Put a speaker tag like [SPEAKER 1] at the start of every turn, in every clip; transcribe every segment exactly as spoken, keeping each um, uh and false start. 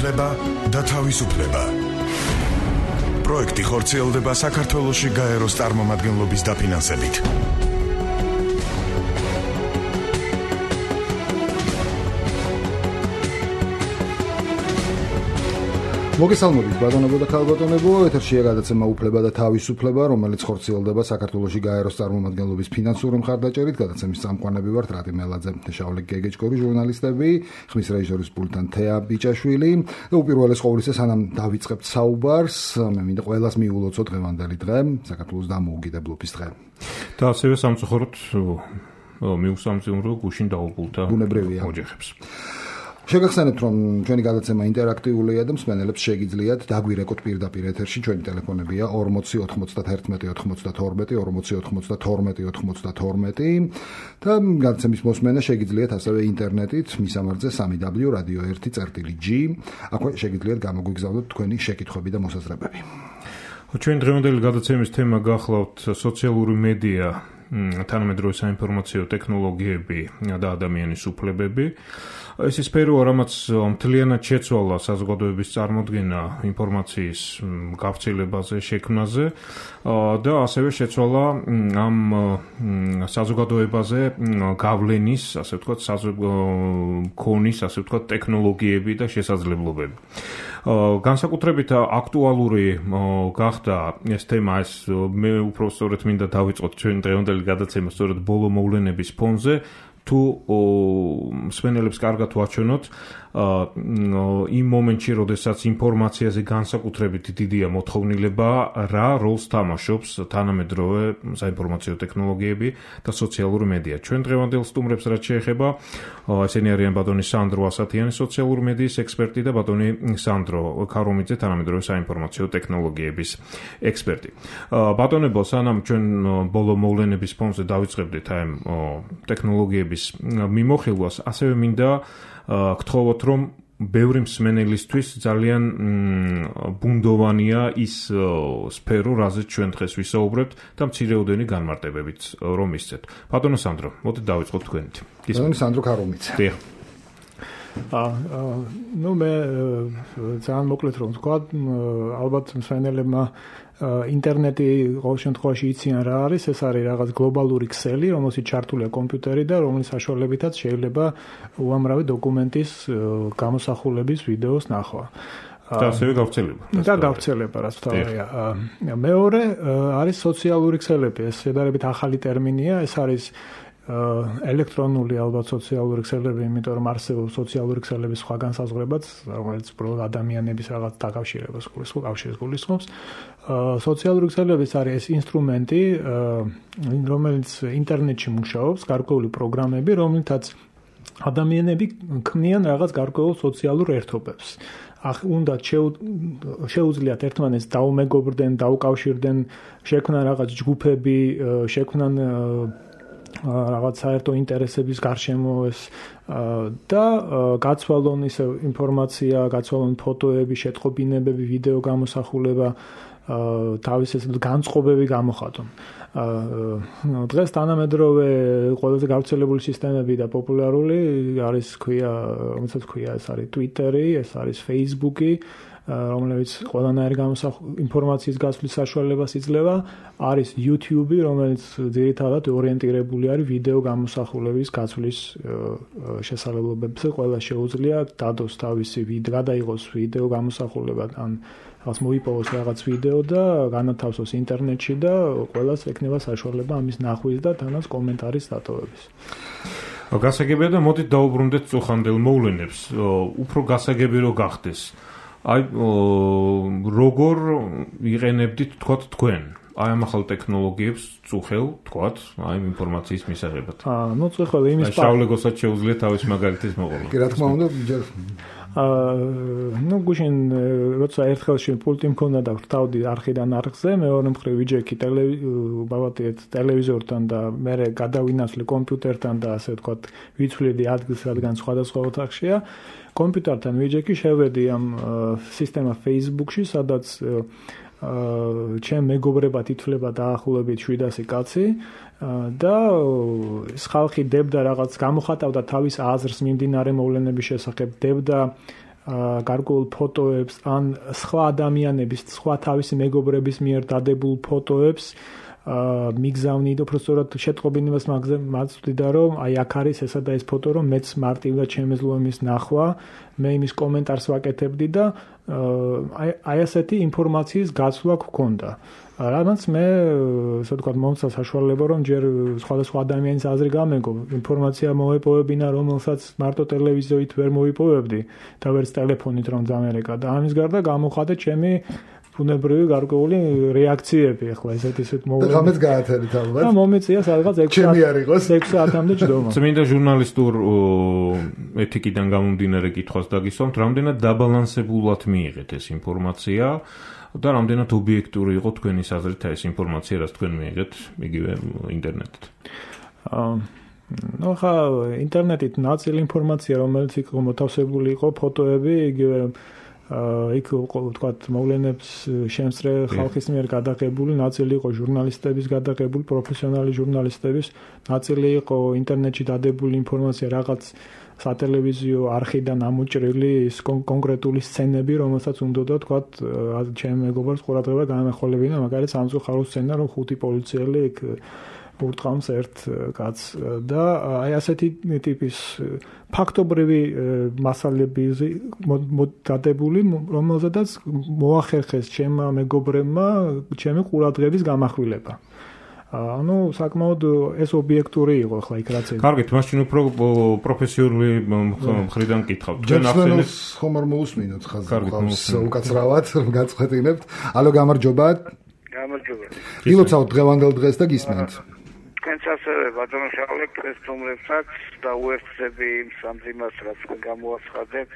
[SPEAKER 1] უფლება და თავისუფლება. პროექტი ხორციელდება საქართველოში გაეროს წარმომადგენლობის დაფინანსებით.
[SPEAKER 2] მოგესალმებით ბატონებო და ქალბატონებო, ეთერშია გადაცემა უფლება და თავისუფლება, რომელიც ხორციელდება საქართველოში გაეროს წარმომადგენლობის ფინანსური მხარდაჭერით. გადაცემის წამყვანები ვართ რატი მელაძე და შავლე გეგეჭკორი, ჟურნალისტები, ხმის რეჟისორის პულტთან თეა ბიჭაშვილი. და უპირველეს ყოვლისა, სანამ დავიწყებთ საუბარს, მე მინდა ყველას მიულოცო დღევანდელი დღე, საქართველოს დამოუკიდებლობის დღე.
[SPEAKER 3] და ასევე სამწუხაროდ მიუსამძიმრო გუშინ დაუბრუნდა
[SPEAKER 2] ბუნებრივია
[SPEAKER 3] ოჯახებს.
[SPEAKER 2] შეგახსენებთ, რომ ჩვენი გადაცემა ინტერაქტიულია და მსმენელებს შეგიძლიათ დაგვირეკოთ პირდაპირ ეთერში. ჩვენი ტელეფონებია ორმოცი ოთხმოცდაერთმეტი ოცდაათორმეტი, ორმოცი ოთხმოცდათორმეტი ოცდაათორმეტი და გადაცემის მოსმენა შეგიძლიათ ასევე ინტერნეტით მისამართზე სამი დაბლიუ რადიო ერთი წერტილი ჯი. აქვე შეგიძლიათ გამოგვიგზავნოთ თქვენი შეკითხვები და მოსაზრებები.
[SPEAKER 3] ჩვენ დღევანდელი გადაცემის თემა გახლავთ სოციალური მედია, თანამედროვე საინფორმაციო ტექნოლოგიები და ადამიანის უფლებები. ეს სფერო, რამაც მთლიანად შეცვალა საზოგადოების წარმოდგენა ინფორმაციის გავრცელებაზე, შექმნაზე და ასევე შეცვალა ამ საზოგადოებაზე გავლენის, ასე ვთქვათ, ქონის, ასე ვთქვათ, ტექნოლოგიები და შესაძლებლობები. განსაკუთრებით აქტუალური გახდა ეს თემა, ეს მე უფრო სწორედ მინდა დავიწყოთ ჩვენ დღევანდელი გადაცემა სწორედ ბოლო მოვლენების ფონზე. თუ მსმენელებს კარგად ვაჩვენოთ იმ მომენტში, როდესაც ინფორმაციაზე განსაკუთრებით დიდია მოთხოვნილება, რა როლს თამაშობს თანამედროვე საინფორმაციო ტექნოლოგიები და სოციალური მედია. ჩვენ დღევანდელ სტუმრებს რაც შეეხება, ესენი არიან ბატონი სანდრო ასათიანი, სოციალური მედიის ექსპერტი და ბატონი სანდრო ქარუმიძე, თანამედროვე საინფორმაციო ტექნოლოგიების ექსპერტი. ბატონებო, სანამ ჩვენ ბოლო მოვლენების ფონზე დავიწყებდით აი ტექნოლოგიების მიმოხილვას, ასევე მინდა გთხოვოთ, რომ ბევრი მსმენელისთვის ძალიან ბუნდოვანია ის სფერო, რაზეც ჩვენ დღეს ვისაუბრებთ და მცირეოდენი განმარტებებით რომ ისცეთ. ბატონო სანდრო, მოდით დავიწყოთ თქვენით.
[SPEAKER 2] ბატონი სანდრო ქარუმიძე.
[SPEAKER 3] დიახ.
[SPEAKER 4] აა ნუ მე ძალიან მოკლედ რომ ვთქვა, ალბათ მსმენელებმა ინტერნეტი ყოველ შემთხვევაში იციან რა არის, ეს არის რაღაც გლობალური ქსელი, რომელშიც ჩართულია კომპიუტერი და რომლის საშუალებითაც შეიძლება უამრავი დოკუმენტის გამოსახულების ვიდეოს ნახვა.
[SPEAKER 3] და ასევე გავრცელება.
[SPEAKER 4] და გავრცელება, რაც თავია. მეორე არის სოციალური ქსელები, ეს შედარებით ახალი ტერმინია, ეს არის ელექტრონული ალბათ სოციალური ქსელები, იმიტომ რომ არსებობს სოციალური ქსელების სხვა განსაზღვრებაც, რომელიც უბრალოდ ადამიანების რაღაც დაკავშირებას კავშირს გულისხმობს. სოციალური ქსელების არის ეს ინსტრუმენტი, რომელიც ინტერნეტში მუშაობს, გარკვეული პროგრამები, რომლითაც ადამიანები ქმნიან რაღაც გარკვეულ სოციალურ ერთობებს. უნდა შეუძლიათ ერთმანეთს დაუმეგობრდნენ, დაუკავშირდნენ, შექმნან რაღაც ჯგუფები, შექმნან რაღაც საერთო ინტერესების გარშემო ეს და გაცვალონ ისე ინფორმაცია, გაცვალონ ფოტოები, შეტყობინებები, ვიდეო გამოსახულება, თავის ეს განწყობები გამოხატონ. დღეს თანამედროვე ყველაზე გავრცელებული სისტემები და პოპულარული არის ქვია, რომელსაც ქვია ეს არის Twitter-ი, ეს არის Facebook-ი, რომელიც ყველანაირი ინფორმაციის გაცვლის საშუალებას იძლევა, არის YouTube-ი, რომელიც ძირითადად ორიენტირებული არის ვიდეო გამოსახულების გაცვლის შესაძლებლობებზე. ყველა შეუძლია დადოს თავისი ვიდეო, გადაიღოს ვიდეო გამოსახულება ან რაღაც მოიპოვოს რაღაც ვიდეო და განათავსოს ინტერნეტში და ყველას ექნება საშუალება ამის ნახვის და თანაც კომენტარის დატოვების.
[SPEAKER 3] გასაგებია და მოდით დაუბრუნდეთ წუხანდელ მოვლენებს. უფრო გასაგები რო გახდეს. აი როგორ იყენებდით თქვათ თქვენ აი ამ ახალ ტექნოლოგიებს წუხელ თქვათ აი ინფორმაციის მისაღებად.
[SPEAKER 4] აა ნუ წუხელ იმის
[SPEAKER 3] პარ. შავლეგოსაც შეუძლია თავის მაგალითის მოყოლა.
[SPEAKER 2] კი რა თქმა უნდა,
[SPEAKER 4] აა ნუ გუშინ როცა ერთხელ შენ პულტი მქონდა და ვრთავდი არხიდან არხზე, მეორე მხრივ ვიჯექი ბაბათეთ ტელევიზორთან და მე გადავინაცვლე კომპიუტერთან და ასე ვთქვათ ვიცვლიდი ადგილს, რადგან სხვადასხვა ოთახშია. კომპიუტერთან ვიჯექი, შევედი ამ სისტემა Facebook-ში, სადაც ჩემ მეგობრებად ითვლება დაახლოებით შვიდასი კაცი და ეს ხალხი დებდა რაღაც გამოხატავდა თავის აზრს მიმდინარე მოვლენების შესახებ, დებდა გარკვეულ ფოტოებს ან სხვა ადამიანების, სხვა თავისი მეგობრების მიერ დადებულ ფოტოებს აა მიგზავნით, უბრალოდ შეტყობინებას მაწვდიდა, რომ აი აქ არის ესა და ეს ფოტო, რომ მეც მარტივად შემეძლო იმის ნახვა, მე იმის კომენტარს ვაკეთებდი და აი აი ასეთი ინფორმაციის გაცვლა გქონდა. რამაც მე, ასე ვთქვათ, მომცა საშუალება, რომ ჯერ სხვადასხვა ადამიანის აზრი გამეგო, ინფორმაცია მოვეპოვებინა, რომელსაც მარტო ტელევიზიით ვერ მოვიპოვებდი და ვერც ტელეფონით რომ დამერეკა და ამის გარდა გამოხატე ჩემი ბუნებრივი გარკვეული რეაქციები, ახლა ესეთ ისეთ მოვლენებს. და გამეც გაათერით ალბათ. და მომეწია სადღაც ექვსი საათამდე ჯდომა.
[SPEAKER 3] წმინდა ჟურნალისტურ ეთიკიდან გამომდინარე კითხვას დაგისვამთ, რამდენად დაბალანსებულად მიიღეთ ეს ინფორმაცია და რამდენად ობიექტური იყო თქვენი აზრით ეს ინფორმაცია, რაც თქვენ მიიღეთ იგივე ინტერნეტით.
[SPEAKER 4] აა ნუ ხა ინტერნეტით ნაწილი ინფორმაცია, რომელიც იყო მოთავსებული იყო ფოტოები, იგივე იქ ვთქვათ მოვლენებს შემსწრე ხალხის მიერ გადაღებული, ნაწილი იყო ჟურნალისტების გადაღებული, პროფესიონალი ჟურნალისტების, ნაწილი იყო ინტერნეტში დადებული ინფორმაცია, რაღაც სატელევიზიო არხიდან ამოჭრილი ის კონკრეტული სცენები, რომელსაც უნდა ვთქვათ, ჩემ მეგობრებს ყურადღება განახოლებინა, მაგალითად სამწუხარო სცენა, რომ ხუთი პოლიციელი იქ ურტყამს ერთ კაცს და აი ასეთი ტიპის ფაქტობრივი მასალები დადებული, რომელზედაც მოახერხეს ჩემმა მეგობრებმა ჩემი ყურადღების გამახვილება. ანუ საკმაოდ ეს ობიექტური იყო ხლა იქ რაც.
[SPEAKER 3] კარგით, მაშინ უფრო პროფესიული მხრიდან კითხავთ.
[SPEAKER 2] ჩვენ ახსენებს ხომ არ მოусმინოთ ხაზს უკაცრავად გაწყვეტინებთ. ალო გამარჯობა.
[SPEAKER 5] გამარჯობა.
[SPEAKER 2] ილოცავთ დღევანდელ დღეს და გისმენთ.
[SPEAKER 5] თქვენც ასევე ბატონო შავლე ქრისტუმრებსაც და უერთდები იმ სამძიმას, რაც გამოაცხადეთ.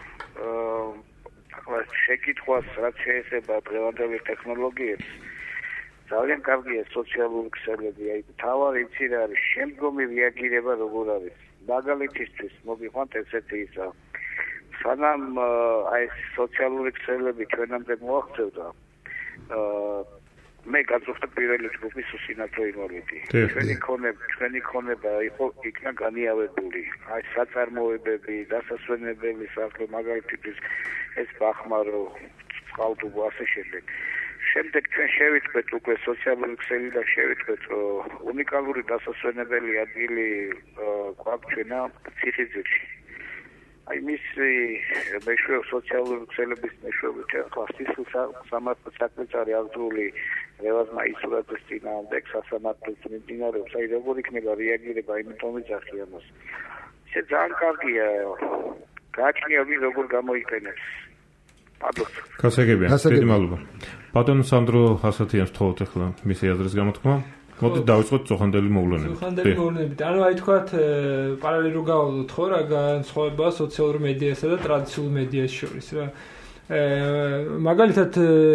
[SPEAKER 5] ახლა შეკითხვას, რაც შეეხება დღევანდელი ტექნოლოგიებს, ძალიან კარგია სოციალური ქსელები, აი თავარი იცი რა არის, შემდგომი რეაგირება როგორ არის. მაგალითისთვის მოგიყვანთ ესეთი ისა. სანამ აი სოციალური ქსელები ჩვენამდე მოაღწევდა, აა მე გაწუხდა პირველი ჯგუფის უსინათლო ინვალიდი. ჩვენი ქონება, ჩვენი ქონება იყო იქნა განიავებული. აი საწარმოებები, დასასვენებელი სახლი, მაგალითად ეს ბახმარო, წყალტუბო ასე შემდეგ. შემდეგ ჩვენ შევიტყვეთ უკვე სოციალური ქსელიდან შევიტყვეთ უნიკალური დასასვენებელი ადგილი გვაქვს ჩვენა ციხისძირში. აი მისი მეშვეო სოციალური ქსელების მეშვეობით ახლა სასამართლო საკრეფილი აღძრული რევაზმა ისურაძის წინააღმდეგ სასამართლოს მიმდინარეობს. აი როგორ იქნება რეაგირება იმიტომ ვიძახი ამას. ეს ძალიან კარგია. გააჩნია ვინ როგორ გამოიყენებს.
[SPEAKER 3] გასაგებია. დიდი მადლობა. ბატონო სანდრო ჰასათიანს თხოვთ ახლა მისი აზრის გამოთქმა. მოდით დავიწყოთ წოხანდელი მოვლენებით.
[SPEAKER 6] წოხანდელი მოვლენებით. ანუ აი თქვათ პარალელურ გავავლოთ ხო რა განსხვავება სოციალურ მედიასა და ტრადიციულ მედიას შორის რა. მაგალითად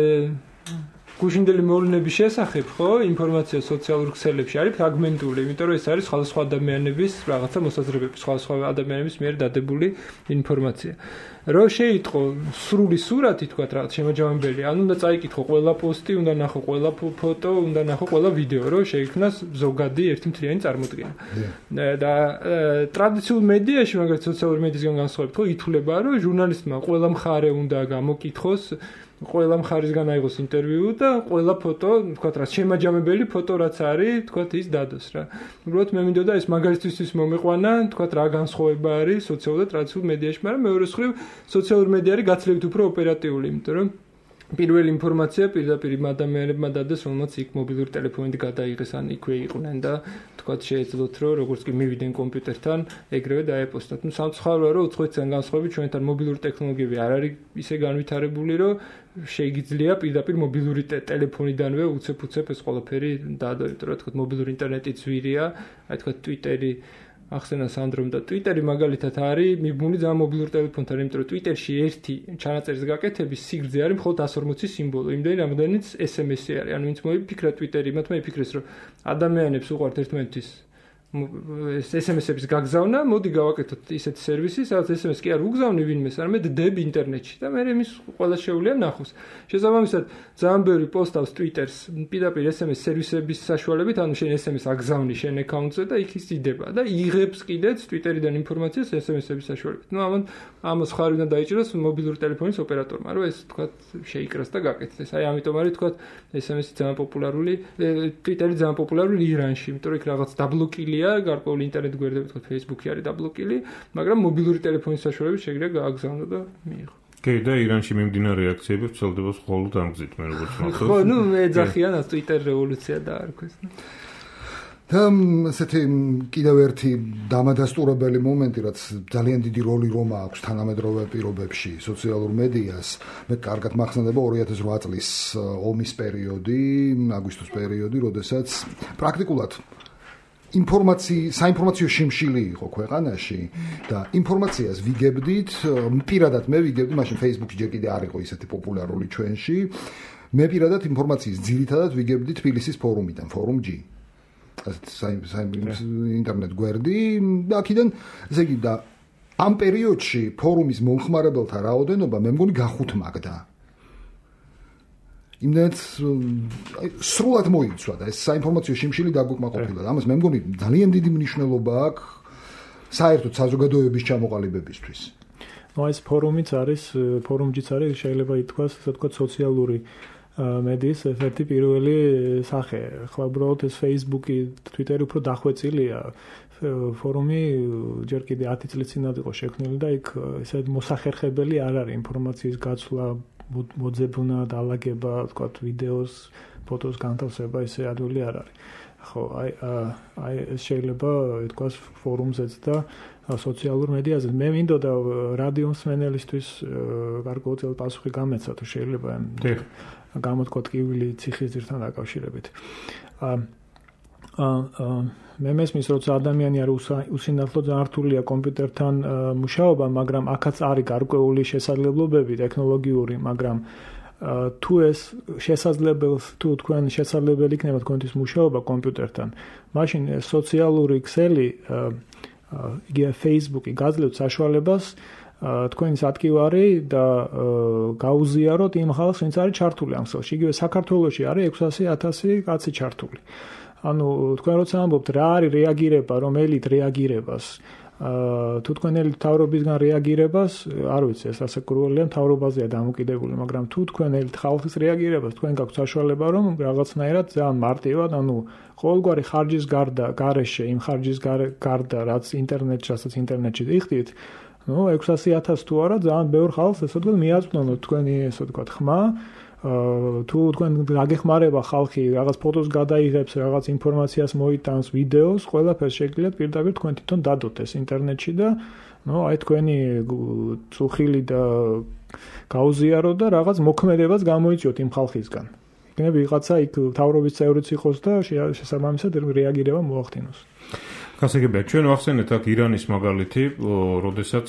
[SPEAKER 6] გუშინდელი მოვლენების შესახებ ხო ინფორმაცია სოციალურ ქსელებში არის ფრაგმენტული, იმიტომ რომ ეს არის სხვადასხვა ადამიანების რაღაცა მოსაზრებები, სხვადასხვა ადამიანების მიერ დადებული ინფორმაცია. რო შეიტყო სრული სურათი თქვათ რაღაც შემაჯამებელი, ანუ უნდა წაიკითხო ყველა პოსტი, უნდა ნახო ყველა ფოტო, უნდა ნახო ყველა ვიდეო, რომ შეიქმნას ზოგადი ერთი მთლიანი წარმოდგენა. და ტრადიციულ მედიაში, მაგალითად სოციალურ მედიასგან განსხვავებით, ხო ითვლება, რომ ჟურნალისტმა ყველა მხარე უნდა გამოკითხოს, ყველა მხარისგან აიღოს ინტერვიუ და ყველა ფოტო, თქვათ რა შემაჯამებელი ფოტო რაც არის, თქვათ ის დადოს რა. უბრალოდ მე მინდოდა ეს მაგალითისთვის მომიყვანა, თქვათ რა განსხვავება არის სოციალურ და ტრადიციულ მედიაში, მაგრამ მეორე მხრივ სოციალურ მედია არის გაცილებით უფრო ოპერატიული, იმიტომ რომ პირველი ინფორმაცია პირდაპირ ადამიანებმა დადოს, რომელმაც იქ მობილური ტელეფონით გადაიღეს, ან იქვე იყვნენ და თქვათ შეეძლოთ, რომ როგორც კი მივიდნენ კომპიუტერთან, ეგრევე დაეპოსტათ. ნუ სამწუხაროა, რომ უცხოეთთან განსხვავებით ჩვენთან მობილური ტექნოლოგიები არ არის ისე განვითარებული, რომ შეიძლება პირდაპირ მობილური ტელეფონიდანვე უცებ-უცებ ეს ყველაფერი დადო, იმიტომ რომ თქვათ მობილური ინტერნეტი ძვირია, აი თქვათ Twitter-ი ახსენა სანდრომ და Twitter-ი მაგალითად არის მიბმული ძალიან მობილურ ტელეფონთან, იმიტომ რომ Twitter-ში ერთი ჩანაწერის გაკეთების სიგრძე არის მხოლოდ εκατს ორმოცი სიმბოლო, იმდენი რამდენიც ეს ემ ესი არის. ანუ ვინც მოიფიქრა Twitter-ი, მათმა იფიქრეს, რომ ადამიანებს უყვართ ერთმანეთის ეს es em es-ების გაგზავნა, მოდი გავაკეთოთ ისეთი სერვისი, სადაც es em es კი არ უგზავნი ვინმეს, არამედ დებ ინტერნეტში და მე იმის ყველა შეუძლია ნახოს. შესაბამისად, ძალიან ბევრი პოსტავს Twitter-ს პირდაპირ es em es სერვისების საშუალებით, ანუ შენ es em es აგზავნი შენ აკაუნტზე და იქ ის იდება და იღებს კიდეც Twitter-დან ინფორმაციას es em es-ების საშუალებით. ნუ ამან ამას ხარი უნდა დაიჭიროს მობილური ტელეფონის ოპერატორმა, რომ ეს თქვა შეიკრას და გაკეთდეს. აი ამიტომ არის თქვა es em es-ი ძალიან პოპულარული, Twitter-ი ძალიან პოპულარული ირანში, იმიტომ რომ იქ რაღაც დაბლოკილია გარკვეული ინტერნეტ გვერდები თქვა Facebook-ი არის დაბლოკილი, მაგრამ მობილური ტელეფონის საშუალებით შეგიძლია გააგზავნო და მიიღო.
[SPEAKER 3] კი, და ირანში მიმდინარე რეაქციები ვრცელდება მხოლოდ ამ გზით, მე როგორც მახსოვს.
[SPEAKER 6] ხო, ნუ ეძახიან ას Twitter რევოლუცია დაარქვეს.
[SPEAKER 2] და ესეთი კიდევ ერთი დამადასტურებელი მომენტი, რაც ძალიან დიდი როლი რომ აქვს თანამედროვე პირობებში სოციალურ მედიას, მე კარგად მახსენდება ორი ათას ოთხ წლის ომის პერიოდი, აგვისტოს პერიოდი, როდესაც პრაქტიკულად ინფორმაცია, საინფორმაციო შიმშილი იყო ქვეყანაში და ინფორმაციას ვიგებდით, პირადად მე ვიგებდი, მაშინ Facebook-ში ჯერ კიდე არ იყო ისეთი პოპულარული ჩვენში. მე პირადად ინფორმაციის ძირითადად ვიგებდი თბილისის ფორუმიდან, ფორუმ G. ინტერნეტ გვერდი და აქედან, ესე იგი და ამ პერიოდში ფორუმის მომხმარებელთა რაოდენობა მე მგონი გახუთმაგდა. იმდენად სრულად მოიცვა და ეს საინფორმაციო შიმშილი დაგვიკმაყოფილა. ამას მე მგონი ძალიან დიდი მნიშვნელობა აქვს საერთოდ საზოგადოების ჩამოყალიბებისთვის.
[SPEAKER 4] ნუ ეს ფორუმიც არის, ფორუმჯიც არის, შეიძლება ითქვას, ასე ვთქვათ, სოციალური მედიის ერთ-ერთი პირველი სახე. ხო, უბრალოდ ეს Facebook-ი, Twitter-ი უფრო დახვეწილია. ფორუმი ჯერ კიდე ათი წლის წინათ იყო შექმნილი და იქ ესე მოსახერხებელი არ არის ინფორმაციის გაცვლა, მოძებნა, დაალაგება, ვთქვათ, ვიდეოს, ფოტოს განთავსება, ესე ადვილი არ არის. ხო, აი აი ეს შეიძლება ითქვას ფორუმზეც და სოციალურ მედიაზე. მე მინდოდა რადიო მსმენელისთვის გარკვეული პასუხი გამეცა, თუ შეიძლება გამოთქვათ კივილი ციხისძირთან დაკავშირებით. აა მე მესმის, როცა ადამიანი არ უსინათლო ძალიან რთულია კომპიუტერთან მუშაობა, მაგრამ აქაც არის გარკვეული შესაძლებლობები ტექნოლოგიური, მაგრამ თუ ეს შესაძლებელს, თუ თქვენ შესაძლებელი იქნება თქვენთვის მუშაობა კომპიუტერთან, მაშინ სოციალური ქსელი, იგივე Facebook-ი გაძლევთ საშუალებას თქვენი სათქივარი და გაუზიაროთ იმ ხალხს, ვინც არის ჩართული ამ ქსელში. იგივე საქართველოში არის ექვსასი ათასი კაცი ჩართული. ანუ თქვენ როცა ამბობთ რა არის რეაგირება, რომელით რეაგირებას, თუ თქვენელი მთავრობისგან რეაგირებას, არ ვიცი, ეს ასაკურველია მთავრობაზეა დამოკიდებული, მაგრამ თუ თქვენელი ხალხის რეაგირებას, თქვენ გაქვთ საშუალება, რომ რაღაცნაირად ძალიან მარტივად, ანუ ყოველგვარი ხარჯის გარდა, გარეშე, იმ ხარჯის გარდა, რაც ინტერნეტში, რასაც ინტერნეტში იხდით, ნუ ექვსასი ათასი თუ არა, ძალიან ბევრ ხალხს ესე ვთქვათ, მიაწვნონოთ თქვენი ესე ვთქვათ ხმა. თუ თქვენ გაგეხმარება ხალხი რაღაც ფოტოს გადაიღებს, რაღაც ინფორმაციას მოიტანს, ვიდეოს, ყველაფერს შეგიძლიათ პირდაპირ თქვენ თვითონ დადოთ ეს ინტერნეტში და ნუ აი თქვენი წუხილი და გაუზიაროთ და რაღაც მოქმედებას გამოიწვიოთ იმ ხალხისგან. იქნება ვიღაცა იქ მთავრობის წევრიც იყოს და შესაბამისად რეაგირება მოახდინოს.
[SPEAKER 3] გასაგებია, ჩვენ ვახსენეთ აქ ირანის მაგალითი, როდესაც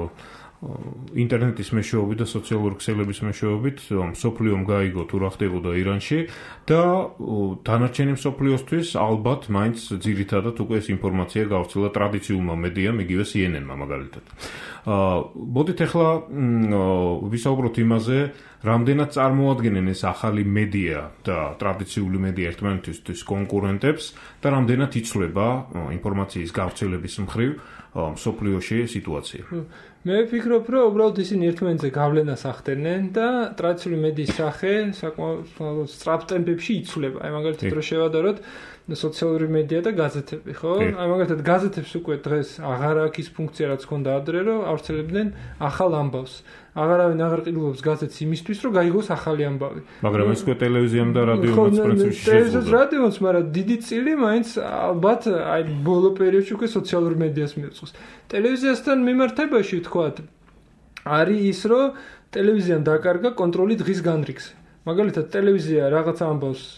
[SPEAKER 3] ინტერნეტის მეშვეობით და სოციალური ქსელების მეშვეობით მსოფლიომ გაიგო თუ რა ხდებოდა ირანში და დანარჩენი მსოფლიოსთვის ალბათ მაინც ძირითადად უკვე ეს ინფორმაცია გავრცელა ტრადიციულმა მედიამ, იგივე C N N-მა მაგალითად. მოდით ახლა ვისაუბროთ იმაზე, რამდენად წარმოადგენენ ეს ახალი მედია და ტრადიციული მედია ერთმანეთისთვის კონკურენტებს და რამდენად იცვლება ინფორმაციის გავრცელების მხრივ მსოფლიოში სიტუაცია.
[SPEAKER 6] მე ვფიქრობ, რომ უბრალოდ ისინი ერთმანეთზე გავლენას ახდენენ და ტრადიციული მედიის სახე საკმაოდ სწრაფ ტემპებში იცვლება. აი მაგალითად რო შევადაროთ სოციალური მედია და გაზეთები, ხო? აი მაგალითად გაზეთებს უკვე დღეს აღარ აქვს ის ფუნქცია, რაც ჰქონდა ადრე, რომ ავრცელებდნენ ახალ ამბავს. აღარავინ აღარ ყიდულობს გაზეთს იმისთვის, რომ გაიგოს ახალი ამბავი.
[SPEAKER 3] მაგრამ ეს უკვე ტელევიზიამ და რადიომაც პრინციპში შეძლო.
[SPEAKER 6] ტელევიზიას რადიომაც, მაგრამ დიდი წილი მაინც ალბათ აი ბოლო პერიოდში უკვე სოციალურ მედიას მიუძღვის. ტელევიზიასთან მიმართებაში ვთქვათ, არის ის, რომ ტელევიზიამ დაკარგა კონტროლი დღის განრიგზე. მაგალითად, ტელევიზია რაღაც ამბავს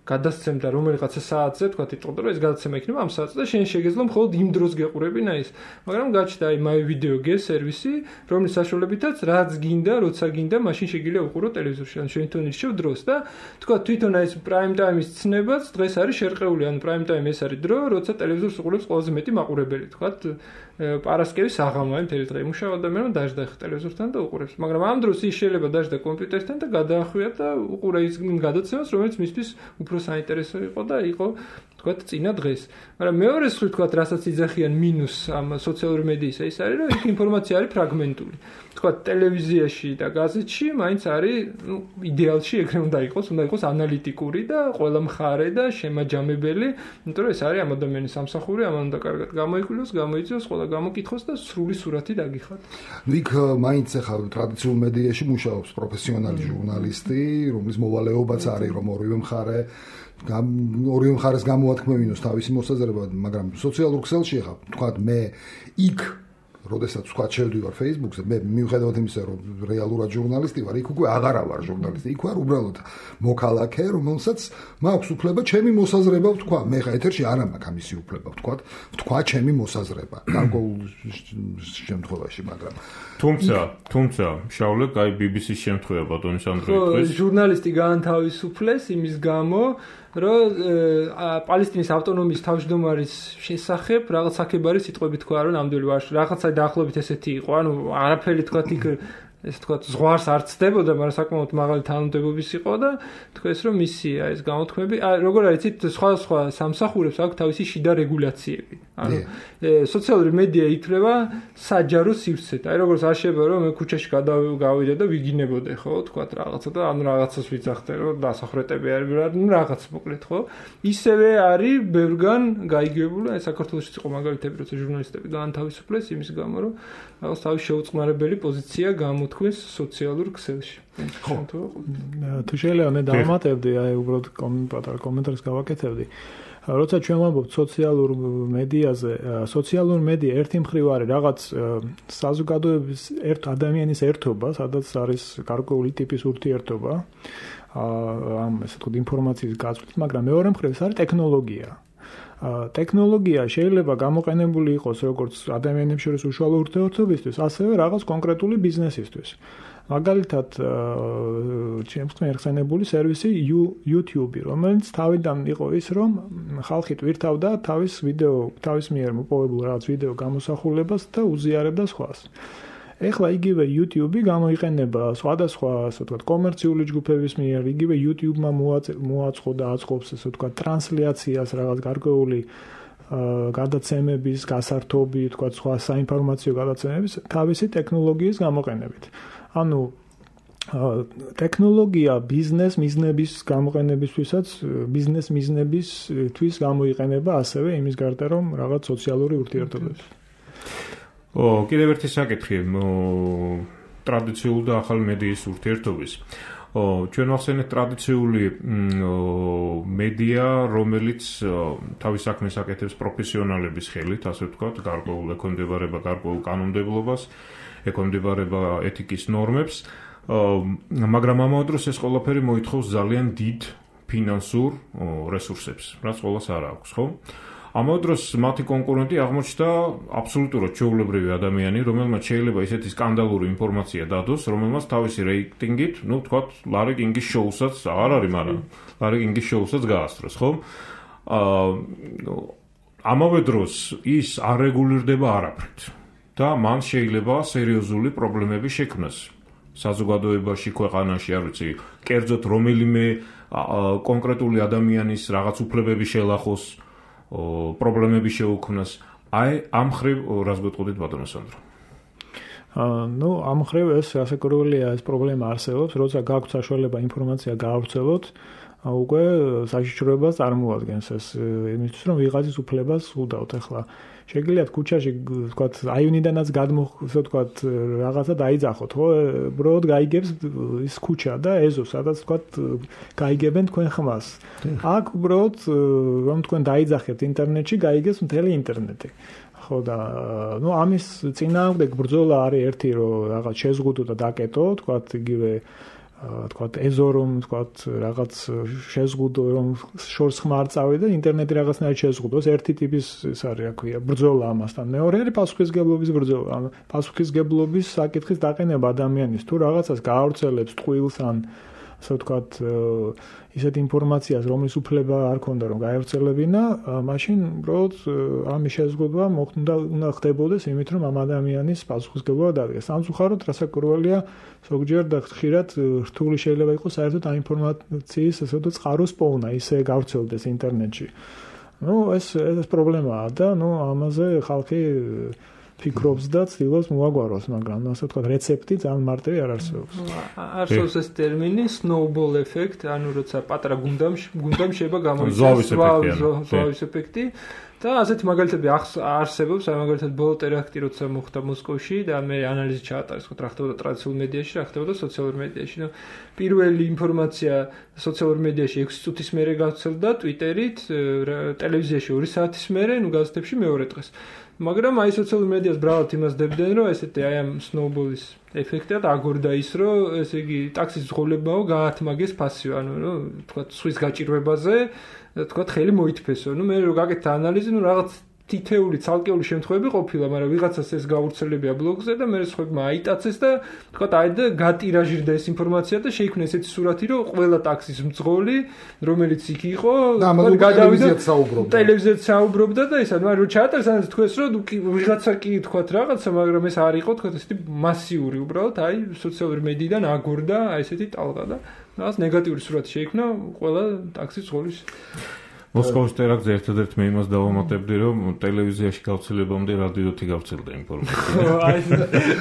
[SPEAKER 6] გადასცემდა რომელიღაცა საათზე, თქვა იტყოდა რომ ეს გადაცემა იქნება ამ საათზე და შენ შეგეძლო მხოლოდ იმ დროს გეყურებინა ის. მაგრამ გაჩნდა აი My Video G სერვისი, რომლის საშუალებითაც რაც გინდა, როცა გინდა, მაშინ შეგიძლია უყურო ტელევიზორში. ან შენ თვითონ ირჩევ დროს და თქვა თვითონ აი ეს prime time-ის ცნებაც დღეს არის შერყეული. ან prime time ეს არის დრო, როცა ტელევიზორს უყურებს ყველაზე მეტი მაყურებელი, თქვა პარასკევის საღამოა მთელი დღე იმუშავა ადამიანმა დაждდა ტელევიზორთან და უყურებს. მაგრამ ამ დროს ის შეიძლება დაждდა კომპიუტერთან და გადაახვია და უყურა ის გადაცემას, რომელიც მისთვის უფრო საინტერესო იყო და იყო თქვა წინა დღეს. მაგრამ მეორე მხრივ თქვა რასაც იძახიან მინუს ამ სოციალური მედიისა ის არის რომ იქ ინფორმაცია არის ფრაგმენტული. თქვა ტელევიზიაში და გაზეთში მაინც არის, ნუ იდეალში ეგრე უნდა იყოს, უნდა იყოს ანალიტიკური და ყველა მხარე და შემაჯამებელი, იმიტომ რომ ეს არის ამ ადამიანის სამსახური, ამან უნდა კარგად გამოიკვლიოს, გამოიწვიოს, ყველა გამოკითხოს და სრული სურათი დაგიხადოს.
[SPEAKER 2] ნუ იქ მაინც ახლა ტრადიციულ მედიაში მუშაობს პროფესიონალი ჟურნალისტი, რომლის მოვალეობაც არის რომ ორივე მხარე ორივე მხარეს გამოათქმევინოს თავისი მოსაზრება, მაგრამ სოციალურ ქსელში ახლა თქვა მე იქ როდესაც თქვა შევდივარ Facebook-ზე, მე მიუხედავად იმისა, რომ რეალურად ჟურნალისტი ვარ, იქ უკვე აღარა ვარ ჟურნალისტი, იქ ვარ უბრალოდ მოქალაქე, რომელსაც მაქვს უფლება ჩემი მოსაზრება ვთქვა. მე ხა ეთერში არ მაქვს ამისი უფლება ვთქვა, ვთქვა ჩემი მოსაზრება. გარკვეულ შემთხვევაში, მაგრამ
[SPEAKER 3] თუმცა, თუმცა, შავლე, აი B B C-ის შემთხვევა ბატონის ანდროიდის
[SPEAKER 6] ჟურნალისტი გაანთავისუფლეს იმის გამო, რომ პალესტინის ავტონომიის თავმჯდომარის შესახებ რაღაც აქებარი სიტყვები თქვა, რომ ნამდვილი ვარშ რაღაცა დაახლოებით ესეთი იყო. ანუ არაფერი თქვა იქ ეს თქვა ზღვარს არ ცდებოდა, მაგრამ საკმაოდ მაღალი თანამდებობის იყო და თქვა ეს რომ მისია ეს გამოთქმები. აი როგორ არის იცით, სხვა სხვა სამსახურებს აქვს თავისი შიდა რეგულაციები. ანუ სოციალური მედია ითვლება საჯარო სივრცეთ. აი როგორც არ შეიძლება რომ მე ქუჩაში გადავიდე და ვიგინებოდე, ხო, თქვა რაღაცა და ანუ რაღაცას ვიძახდე, რომ დასახრეტები არის, ну რაღაც მოკლედ, ხო? ისევე არის ბევრგან გაიგებული, აი საქართველოშიც იყო მაგალითები, როცა ჟურნალისტები გაანთავისუფლეს იმის გამო, რომ რაღაც თავის შეუწყნარებელი პოზიცია გამოთქვეს სოციალურ ქსელში.
[SPEAKER 4] ხო. თუ შეიძლება მე დავამატებდი, აი უბრალოდ პატარა კომენტარს გავაკეთებდი. როცა ჩვენ ვამბობთ სოციალურ მედიაზე, სოციალური მედია ერთი მხრივ არის რაღაც საზოგადოების ერთ ადამიანის ერთობა, სადაც არის გარკვეული ტიპის ურთიერთობა, ამ ესე ვთქვათ ინფორმაციის გაცვლით, მაგრამ მეორე მხრივ ეს არის ტექნოლოგია. ტექნოლოგია შეიძლება გამოყენებული იყოს როგორც ადამიანებს შორის უშუალო ურთიერთობისთვის, ასევე რაღაც კონკრეტული ბიზნესისთვის. მაგალითად, ჩემს ხმერხსენებული სერვისი YouTube, რომელიც თავიდან იყო ის, რომ ხალხი ტვირთავდა თავის ვიდეო, თავის მიერ მოპოვებულ რაღაც ვიდეო გამოსახულებას და უზიარებდა სხვას. ეხლა იგივე YouTube გამოიყენება სხვადასხვა, ასე ვთქვათ, კომერციული ჯგუფების მიერ, იგივე YouTube-მა მოაწყო და აწყობს, ასე ვთქვათ, ტრანსლაციას რაღაც გარკვეული გადაცემების, გასართობი, ვთქვათ, სხვა საინფორმაციო გადაცემების თავისი ტექნოლოგიის გამოყენებით. ანუ ტექნოლოგია ბიზნეს მიზნების გამოყენებისთვისაც, ბიზნეს მიზნებისთვის გამოიყენება ასევე იმის გარდა, რომ რაღაც სოციალური ურთიერთობები.
[SPEAKER 3] ო, კიდევ ერთი საკითხი, ტრადიციული და ახალი მედიის ურთიერთობის. ო, ჩვენ ვახსენეთ ტრადიციული მედია, რომელიც თავის საქმეს აკეთებს პროფესიონალების ხელით, ასე ვთქვათ, გარკვეულ ექვემდებარება გარკვეულ კანონმდებლობას, ექვემდებარება ეთიკის ნორმებს, მაგრამ ამავე დროს ეს ყველაფერი მოითხოვს ძალიან დიდ ფინანსურ რესურსებს, რაც ყველას არ აქვს, ხო? ამავე დროს მათი კონკურენტი აღმოჩნდა აბსოლუტურად ჩვეულებრივი ადამიანი, რომელმაც შეიძლება ისეთი სკანდალური ინფორმაცია დადოს, რომელმაც თავისი რეიტინგით, ну, ვთქვათ, ლარი კინგის შოუსაც არ არის, მაგრამ ლარი კინგის შოუსაც გაასწროს, ხო? აა ამავე დროს ის არ რეგულირდება არაფრით და მან შეიძლება სერიოზული პრობლემები შექმნას საზოგადოებაში, ქვეყანაში, არ ვიცი, კერძოდ რომელიმე კონკრეტული ადამიანის რაღაც უფლებები შელახოს, პრობლემები შეუქმნას. აი, ამ ხრივ რას გეტყოდით ბატონო სანდრო?
[SPEAKER 4] აა, ну, ამ ხრივ ეს ასაკურველია, ეს პრობლემა არსებობს, როცა გაქვთ საშუალება ინფორმაცია გაავრცელოთ, უკვე საშიშროებას წარმოადგენს ეს იმისთვის, რომ ვიღაცის უფლებას უდავთ. ახლა შეგიძლიათ ქუჩაში, ვთქვათ, აივნიდანაც გადმოხ, ასე ვთქვათ, რაღაცა დაიძახოთ, ხო? ბროდ გაიგებს ის ქუჩა და ეზო, სადაც ვთქვათ, გაიგებენ თქვენ ხმას. აქ ბროდ, რომ თქვენ დაიძახეთ ინტერნეტში, გაიგებს მთელი ინტერნეტი. ხო და ну ამის წინააღმდეგ ბრძოლა არის ერთი, რომ რაღაც შეზღუდო და დაკეტო, ვთქვათ, იგივე თქვათ ეზო რომ თქვათ რაღაც შეზღუდო რომ შორს ხმა არ წავიდა ინტერნეტი რაღაცნაირად შეზღუდოს ერთი ტიპის ეს არის რა ქვია ბრძოლა ამასთან მეორე არის პასუხისგებლობის ბრძოლა პასუხისგებლობის საკითხის დაყენება ადამიანის თუ რაღაცას გაავრცელებს ტყუილს ან ასე ვთქვათ ისეთ ინფორმაციას რომლის უფლება არ ქონდა რომ გაევრცელებინა მაშინ უბრალოდ ამის შეზღუდვა უნდა უნდა ხდებოდეს იმით რომ ამ ადამიანის პასუხისგებლობა დადგეს სამწუხაროდ რასაკვირველია ზოგჯერ და ხშირად რთული შეიძლება იყოს საერთოდ ამ ინფორმაციის ასე ვთქვათ წყაროს პოვნა ისე გავრცელდეს ინტერნეტში ну ეს ეს პრობლემაა და ну ამაზე ხალხი ფიქრობს და ცდილობს მოაგვაროს, მაგრამ ასე ვთქვათ, რეცეპტი ძალიან მარტივი არ არსებობს.
[SPEAKER 6] არსებობს ეს ტერმინი snowball effect, ანუ როცა პატარა გუნდამში გუნდამ შეიძლება გამოიწვიოს ზვავის ეფექტი და ასეთი მაგალითები არსებობს, აი მაგალითად ბოლო ტერაქტი როცა მოხდა მოსკოვში და მე ანალიზი ჩაატარეს, ხო რა ხდებოდა ტრადიციულ მედიაში, რა ხდებოდა სოციალურ მედიაში. ნუ პირველი ინფორმაცია სოციალურ მედიაში ექვსი წუთის მერე გავრცელდა Twitter-ით, ტელევიზიაში ორი საათის მერე, ნუ გაზეთებში მეორე დღეს. მაგრამ აი სოციალურ მედიას ბრავად იმას დებდნენ, რომ ესეთი აი ამ snowball-ის ეფექტად აგორდა ის, რომ ესე იგი ტაქსის ძღოლებაო გაათმაგეს ფასი, ანუ რომ თქვა სხვის გაჭირვებაზე, თქვა ხელი მოითფესო. ნუ მე რო გაკეთე ანალიზი, ნუ რაღაც თითეული ცალკეული შემთხვევები ყოფილა, მაგრამ ვიღაცას ეს გავრცელებია ბლოგზე და მე სხვებმა აიტაცეს და თქვა აი და გატირაჟირდა ეს ინფორმაცია და შეიქმნა ესეთი სურათი, რომ ყველა ტაქსის მძღოლი, რომელიც იქ იყო,
[SPEAKER 2] გადავიდა
[SPEAKER 4] ტელევიზიაზე საუბრობდა და ისა, მაგრამ რო ჩაატარეს ანალიზი თქვეს, რომ ვიღაცა კი თქვა რაღაცა, მაგრამ ეს არ იყო, თქვა ესეთი მასიური უბრალოდ, აი სოციალური მედიიდან აგორდა აი ესეთი ტალღა და რაღაც ნეგატიური სურათი შეიქმნა ყველა ტაქსის მძღოლის.
[SPEAKER 3] მოსკოვის ტერაქტზე ერთადერთ მე იმას დავამატებდი, რომ ტელევიზიაში გავრცელებამდე რადიოთი გავრცელდა ინფორმაცია.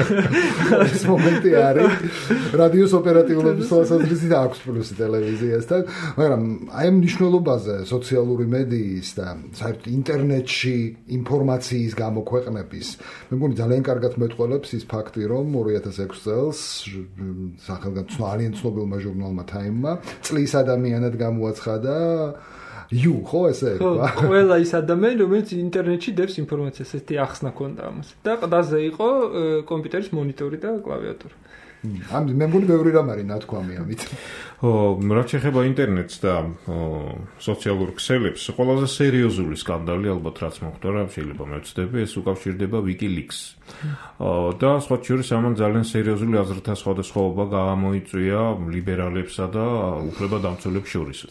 [SPEAKER 2] ეს მომენტი არის. რადიოს ოპერატიულობის თვალსაზრისით აქვს პლუსი ტელევიზიასთან, მაგრამ აი ამ მნიშვნელობაზე სოციალური მედიის და საერთოდ ინტერნეტში ინფორმაციის გამოქვეყნების მე მგონი ძალიან კარგად მეტყველებს ის ფაქტი, რომ ორი ათას ექვსი წელს სახელგანწმული ცნობილმა ჟურნალმა Time-მა წლის ადამიანად გამოაცხადა იუ ხო ესე
[SPEAKER 6] ხო ყველა ის ადამიანი რომელიც ინტერნეტში დევს ინფორმაციას ესეთი ახსნა ქონდა ამას და ყდაზე იყო კომპიუტერის მონიტორი და კლავიატურა
[SPEAKER 2] ამ მე მგონი ბევრი რამ არის ნათქვამი ამით
[SPEAKER 3] ო რაც შეეხება ინტერნეტს და სოციალურ ქსელებს ყველაზე სერიოზული სკანდალი ალბათ რაც მოხდა რა შეიძლება მე ვცდები ეს უკავშირდება WikiLeaks და სხვა შორის ამან ძალიან სერიოზული აზრთა სხვადასხვაობა გამოიწვია ლიბერალებსა და უფლებადამცველებს შორისაც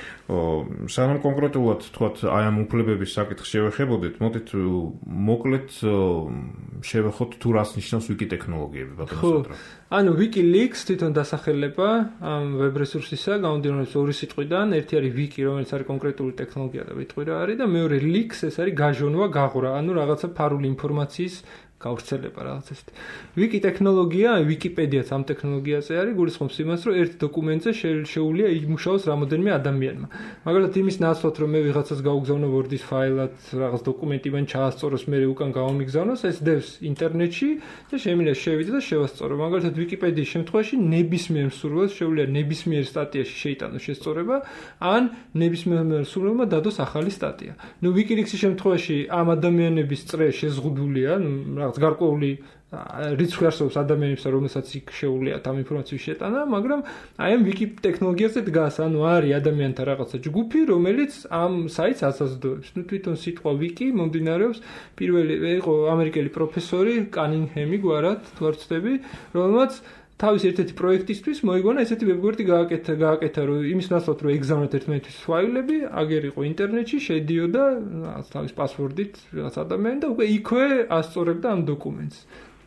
[SPEAKER 3] სანამ კონკრეტულად თქვათ აი ამ უფლებების საკითხს შევეხებოდეთ, მოდით მოკლედ შევეხოთ თუ რას ნიშნავს ვიკი ტექნოლოგიები ბატონო სანდრო.
[SPEAKER 6] ანუ WikiLeaks თვითონ დასახელება ამ ვებ რესურსისა, გამომდინარეობს ორი სიტყვიდან, ერთი არის wiki, რომელიც არის კონკრეტული ტექნოლოგია და ვიტყვი რა არის და მეორე leaks, ეს არის გაჟონვა, გაღვრა, ანუ რაღაცა ფარული ინფორმაციის გავრცელება რაღაც ესეთი. ვიკი ტექნოლოგია, ვიკიპედიაც ამ ტექნოლოგიაზე არის, გულისხმობს იმას, რომ ერთ დოკუმენტზე შეუძლია იმუშაოს რამოდენიმე ადამიანმა. მაგალითად იმის ნაცვლად, რომ მე ვიღაცას გავგზავნო Word-ის ფაილად, რაღაც დოკუმენტი მან ჩაასწოროს, მე უკან გავამიგზავნოს, ეს დევს ინტერნეტში და შემიძლია შევიდე და შევასწორო. მაგალითად ვიკიპედიის შემთხვევაში ნებისმიერ მსურველს შეუძლია ნებისმიერ სტატიაში შეიტანოს შესწორება, ან ნებისმიერ მსურველმა დადოს ახალი სტატია. ნუ WikiLeaks-ის შემთხვევაში ამ ადამიანების წრე შეზღუდულია, ნუ გარკვეული რიცხვი არსებობს ადამიანებს, რომელსაც იქ შეუძლიათ ამ ინფორმაციის შეტანა, მაგრამ აი ამ ვიკი ტექნოლოგიაზე დგას, ანუ არის ადამიანთა რაღაცა ჯგუფი, რომელიც ამ საიტს ასაზრდოებს. ნუ თვითონ სიტყვა ვიკი მომდინარეობს პირველი იყო ამერიკელი პროფესორი კანინგჰემი გვარად, თუ არ ვცდები, რომელმაც თავის ერთ-ერთი პროექტისთვის მოიგონა ესეთი ვებგვერდი გააკეთა, გააკეთა, რომ იმის ნაცვლად რომ ეგზავნოთ ერთმანეთის ფაილები, აგერ იყო ინტერნეტში, შედიოდა თავის პასვორდით რაღაც ადამიანი და უკვე იქვე ასწორებდა ამ დოკუმენტს.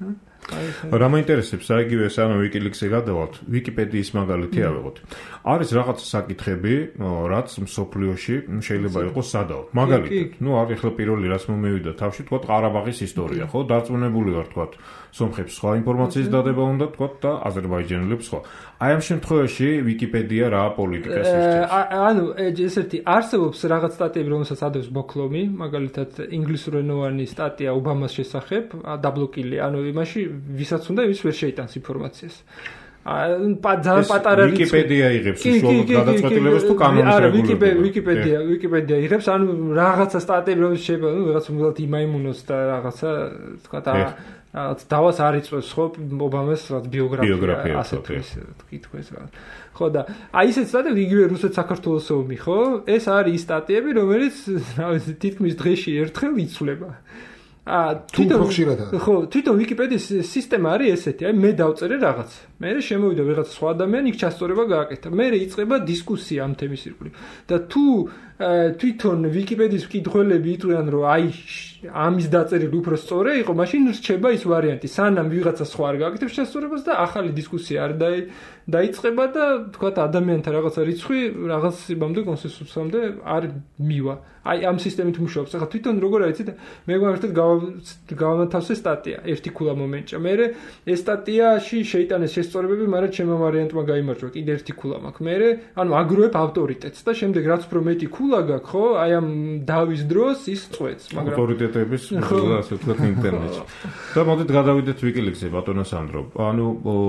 [SPEAKER 3] რა მაინტერესებს, აი იგივე სანამ WikiLeaks-ზე გადავალთ, ვიკიპედიის მაგალითი ავიღოთ. არის რაღაც საკითხები, რაც მსოფლიოში შეიძლება იყოს სადავო. მაგალითად, ნუ არის ახლა პირველი რაც მომევიდა თავში, თქვა ყარაბაღის ისტორია, ხო? დარწმუნებული ვარ, თქვა სომხებს სხვა ინფორმაციის დადება უნდა, თქვა და აზერბაიჯანელებს სხვა. აი ამ შემთხვევაში ვიკიპედია რა პოლიტიკას ისწრებს?
[SPEAKER 6] ანუ ესეთი არსებობს რაღაც სტატიები, რომელსაც ადევს ბოქლომი, მაგალითად ინგლისურენოვანი სტატია ობამას შესახებ, დაბლოკილი, ანუ იმაში ვისაც უნდა იმის ვერ შეიტანს ინფორმაციას. ძალიან პატარა რიცხვი.
[SPEAKER 3] ვიკიპედია იღებს უშუალოდ გადაწყვეტილებას თუ კანონის რეგულირება.
[SPEAKER 6] არა, ვიკიპედია, ვიკიპედია იღებს, ანუ რაღაცა სტატიები რომ შეიძლება, ну, რაღაც მუდმივად იმაიმუნოს და რაღაცა, თქვა და რაღაც დავას არ იწვევს ხო ობამას რაღაც ბიოგრაფია ასეთ კითხვას რა. ხო და აი ესეც სტატიები იგივე რუსეთ საქართველოს ომი, ხო? ეს არის სტატიები, რომელიც თითქმის დღეში ერთხელ იცვლება. აა თვითონ ხო თვითონ ვიკიპედიის სისტემა არის ესეთი, აი მე დავწერე რაღაც. მე შემოვიდა ვიღაც სხვა ადამიანი იქ ჩასწორება გააკეთა. მე იწყება დისკუსია ამ თემის ირგვლივ. და თუ თვითონ ვიკიპედიის მკითხველები იტყვიან, რომ აი ამის დაწერილი უფრო სწორია იყო, მაშინ რჩება ის ვარიანტი, სანამ ვიღაცა სხვა არ გააკეთებს ჩასწორებას და ახალი დისკუსია არ დაიწყება და თქვათ ადამიანთა რაღაცა რიცხვი რაღაც იმამდე კონსენსუსამდე არ მივა. აი ამ სისტემით მუშაობს. ახლა თვითონ როგორ არის, იცით? მე გვერდით გავამთავსე სტატია ერთი ქულა მომენტჭა. მე ეს სტატიაში შეიტანეს შესწორებები, მაგრამ ჩემო ვარიანტმა გაიმარჯვა. კიდე ერთი ქულა მაქვს. მე ანუ აგროვებ ავტორიტეტს და შემდეგ რაც უფრო მეტი ქულა გაქვს, ხო? აი ამ დავის დროს ის წვეთს, მაგრამ
[SPEAKER 3] ავტორიტეტების ყველა ასე ვთქვათ ინტერნეტში. და მოდით გადავიდეთ ვიკილიქსზე, ბატონო სანდრო. ანუ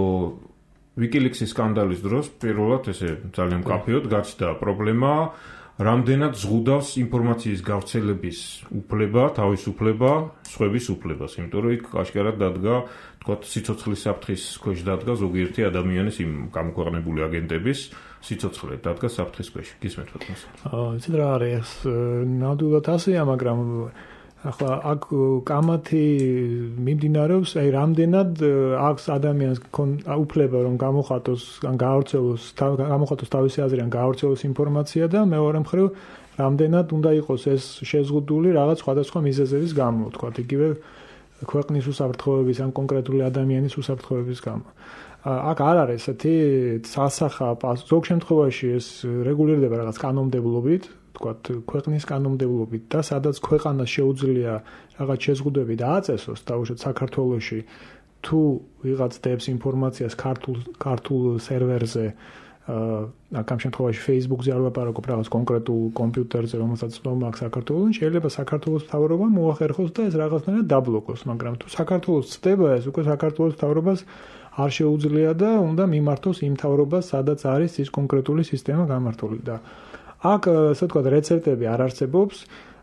[SPEAKER 3] ვიკილიქსის სკანდალის დროს პირველად ესე ძალიან მკაფიოდ გაჩნდა პრობლემა, რამდენად ზღუდავს ინფორმაციის გავრცელების უფლება, თავისუფლება, სხვების უფლებას, იმიტომ რომ იქ აშკარად დადგა, თქვათ, სიცოცხლის საფრთხის ქვეშ დადგა ზოგიერთი ადამიანის იმ გამოქვეყნებული აგენტების სიცოცხლე დადგა საფრთხის ქვეშ. გისმენთ ბატონო?
[SPEAKER 4] აა, იცით რა არის, ნამდვილად ასეა, მაგრამ ახლა აქ კამათი მიმდინარეობს, აი რამდენად აქვს ადამიანს უფლება რომ გამოხატოს, ან გაავრცელოს, გამოხატოს თავისი აზრი, ან გაავრცელოს ინფორმაცია და მეორე მხრივ რამდენად უნდა იყოს ეს შეზღუდული რაღაც სხვადასხვა მიზეზების გამო, თქვა იგივე ქვეყნის უსაფრთხოების ან კონკრეტული ადამიანის უსაფრთხოების გამო. აქ არ არის ესეთი სასახა პასუხი, ზოგ შემთხვევაში ეს რეგულირდება რაღაც კანონმდებლობით, თქვათ ქვეყნის კანონმდებლობით და სადაც ქვეყანას შეუძლია რაღაც შეზღუდვები დააწესოს, დაუშვათ საქართველოში თუ ვიღაც დებს ინფორმაციას ქართულ ქართულ სერვერზე, აქ ამ შემთხვევაში Facebook-ზე არ ვაპარაკობ, რაღაც კონკრეტულ კომპიუტერზე, რომელსაც ცნობა აქვს საქართველოს, შეიძლება საქართველოს მთავრობა მოახერხოს და ეს რაღაცნაირად დაბლოკოს, მაგრამ თუ საქართველოს ცდება ეს, უკვე საქართველოს მთავრობას არ შეუძლია და უნდა მიმართოს იმ მთავრობას, სადაც არის ის კონკრეტული სისტემა გამართული და აქ ასე ვთქვათ რეცეპტები არ არსებობს,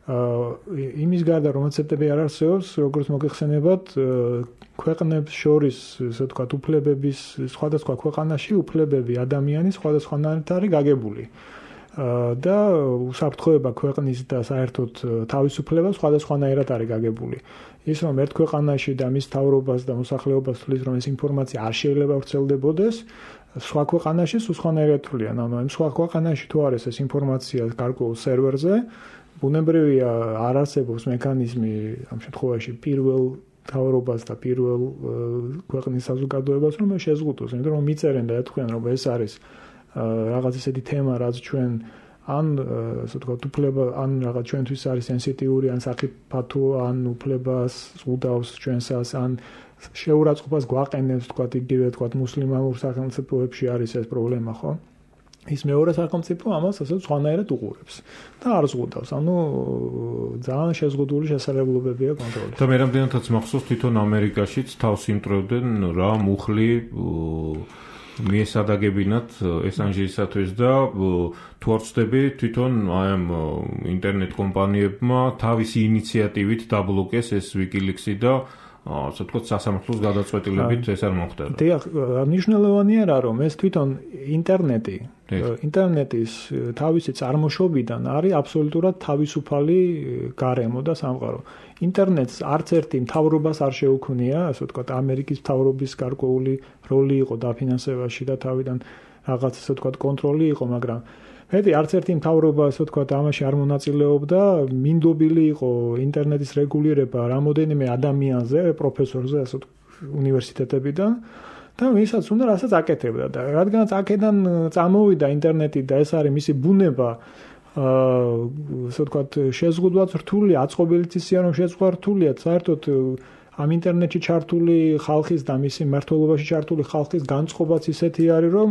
[SPEAKER 4] იმის გარდა რომ რეცეპტები არ არსებობს, როგორც მოგეხსენებათ, ქვეყნებს შორის ასე ვთქვათ უფლებების სხვადასხვა ქვეყანაში უფლებები ადამიანის სხვადასხვანაირად არის გაგებული. და უსაფრთხოება ქვეყნის და საერთოდ თავისუფლება სხვადასხვანაირად არის გაგებული. ის რომ ერთ ქვეყანაში და მის მთავრობას და მოსახლეობას თulis რომ ეს ინფორმაცია არ შეიძლება ვრცელდებოდეს, სხვა ქვეყანაში სხვანაირად თვლიან. ანუ იმ სხვა ქვეყანაში თუ არის ეს ინფორმაცია გარკვეულ სერვერზე, ბუნებრივია არ არსებობს მექანიზმი ამ შემთხვევაში პირველ მთავრობას და პირველ ქვეყნის საზოგადოებას რომ შეზღუდოს, იმიტომ რომ მიწერენ და ეთქვენ რომ ეს არის რაღაც ესეთი თემა, რაც ჩვენ ან ასე ვთქვათ, უფლება ან რაღაც ჩვენთვის არის სენსიტიური, ან საფათო, ან უფლებას ზღუდავს ჩვენსას, ან შეურაცხყოფას გვაყენებს, ვთქვათ, იგივე ვთქვათ, მუსლიმანურ სახელმწიფოებში არის ეს პრობლემა, ხო? ის მეორე სახელმწიფო ამას ასე სხვანაირად უყურებს და არ ზღუდავს. ანუ ძალიან შეზღუდული შესაძლებლობებია კონტროლის.
[SPEAKER 3] და მე რამდენადაც მახსოვს, თვითონ ამერიკაშიც თავს იმტრევდნენ რა მუხლი მიესადაგებინათ ესანჟისათვის და თუ არ ვცდები, თვითონ აი ამ ინტერნეტ კომპანიებმა თავისი ინიციატივით დაბლოკეს ეს ვიკილიქსი და ასე ვთქვათ, სასამართლოს გადაწყვეტილებით ეს არ მოხდება.
[SPEAKER 4] დიახ, მნიშვნელოვანია რა, რომ ეს თვითონ ინტერნეტი, ინტერნეტის თავისი წარმოშობიდან არის აბსოლუტურად თავისუფალი გარემო და სამყარო. ინტერნეტს არც ერთი მთავრობას არ შეუქმნია, ასე ვთქვათ, ამერიკის მთავრობის გარკვეული როლი იყო დაფინანსებაში და თავიდან რაღაც ასე ვთქვათ კონტროლი იყო, მაგრამ მეტი არც ერთი მთავრობა ასე ვთქვათ ამაში არ მონაწილეობდა, მინდობილი იყო ინტერნეტის რეგულირება რამოდენიმე ადამიანზე, პროფესორზე, ასე უნივერსიტეტებიდან და ვისაც უნდა რასაც აკეთებდა და რადგანაც აქედან წამოვიდა ინტერნეტი და ეს არის მისი ბუნება, ასე ვთქვათ, შეზღუდვაც რთულია, აწყობილიც ისია რომ შეზღუდვა რთულია, საერთოდ ამ ინტერნეტში ჩართული ხალხის და მისი მმართველობაში ჩართული ხალხის განწყობაც ისეთი არის, რომ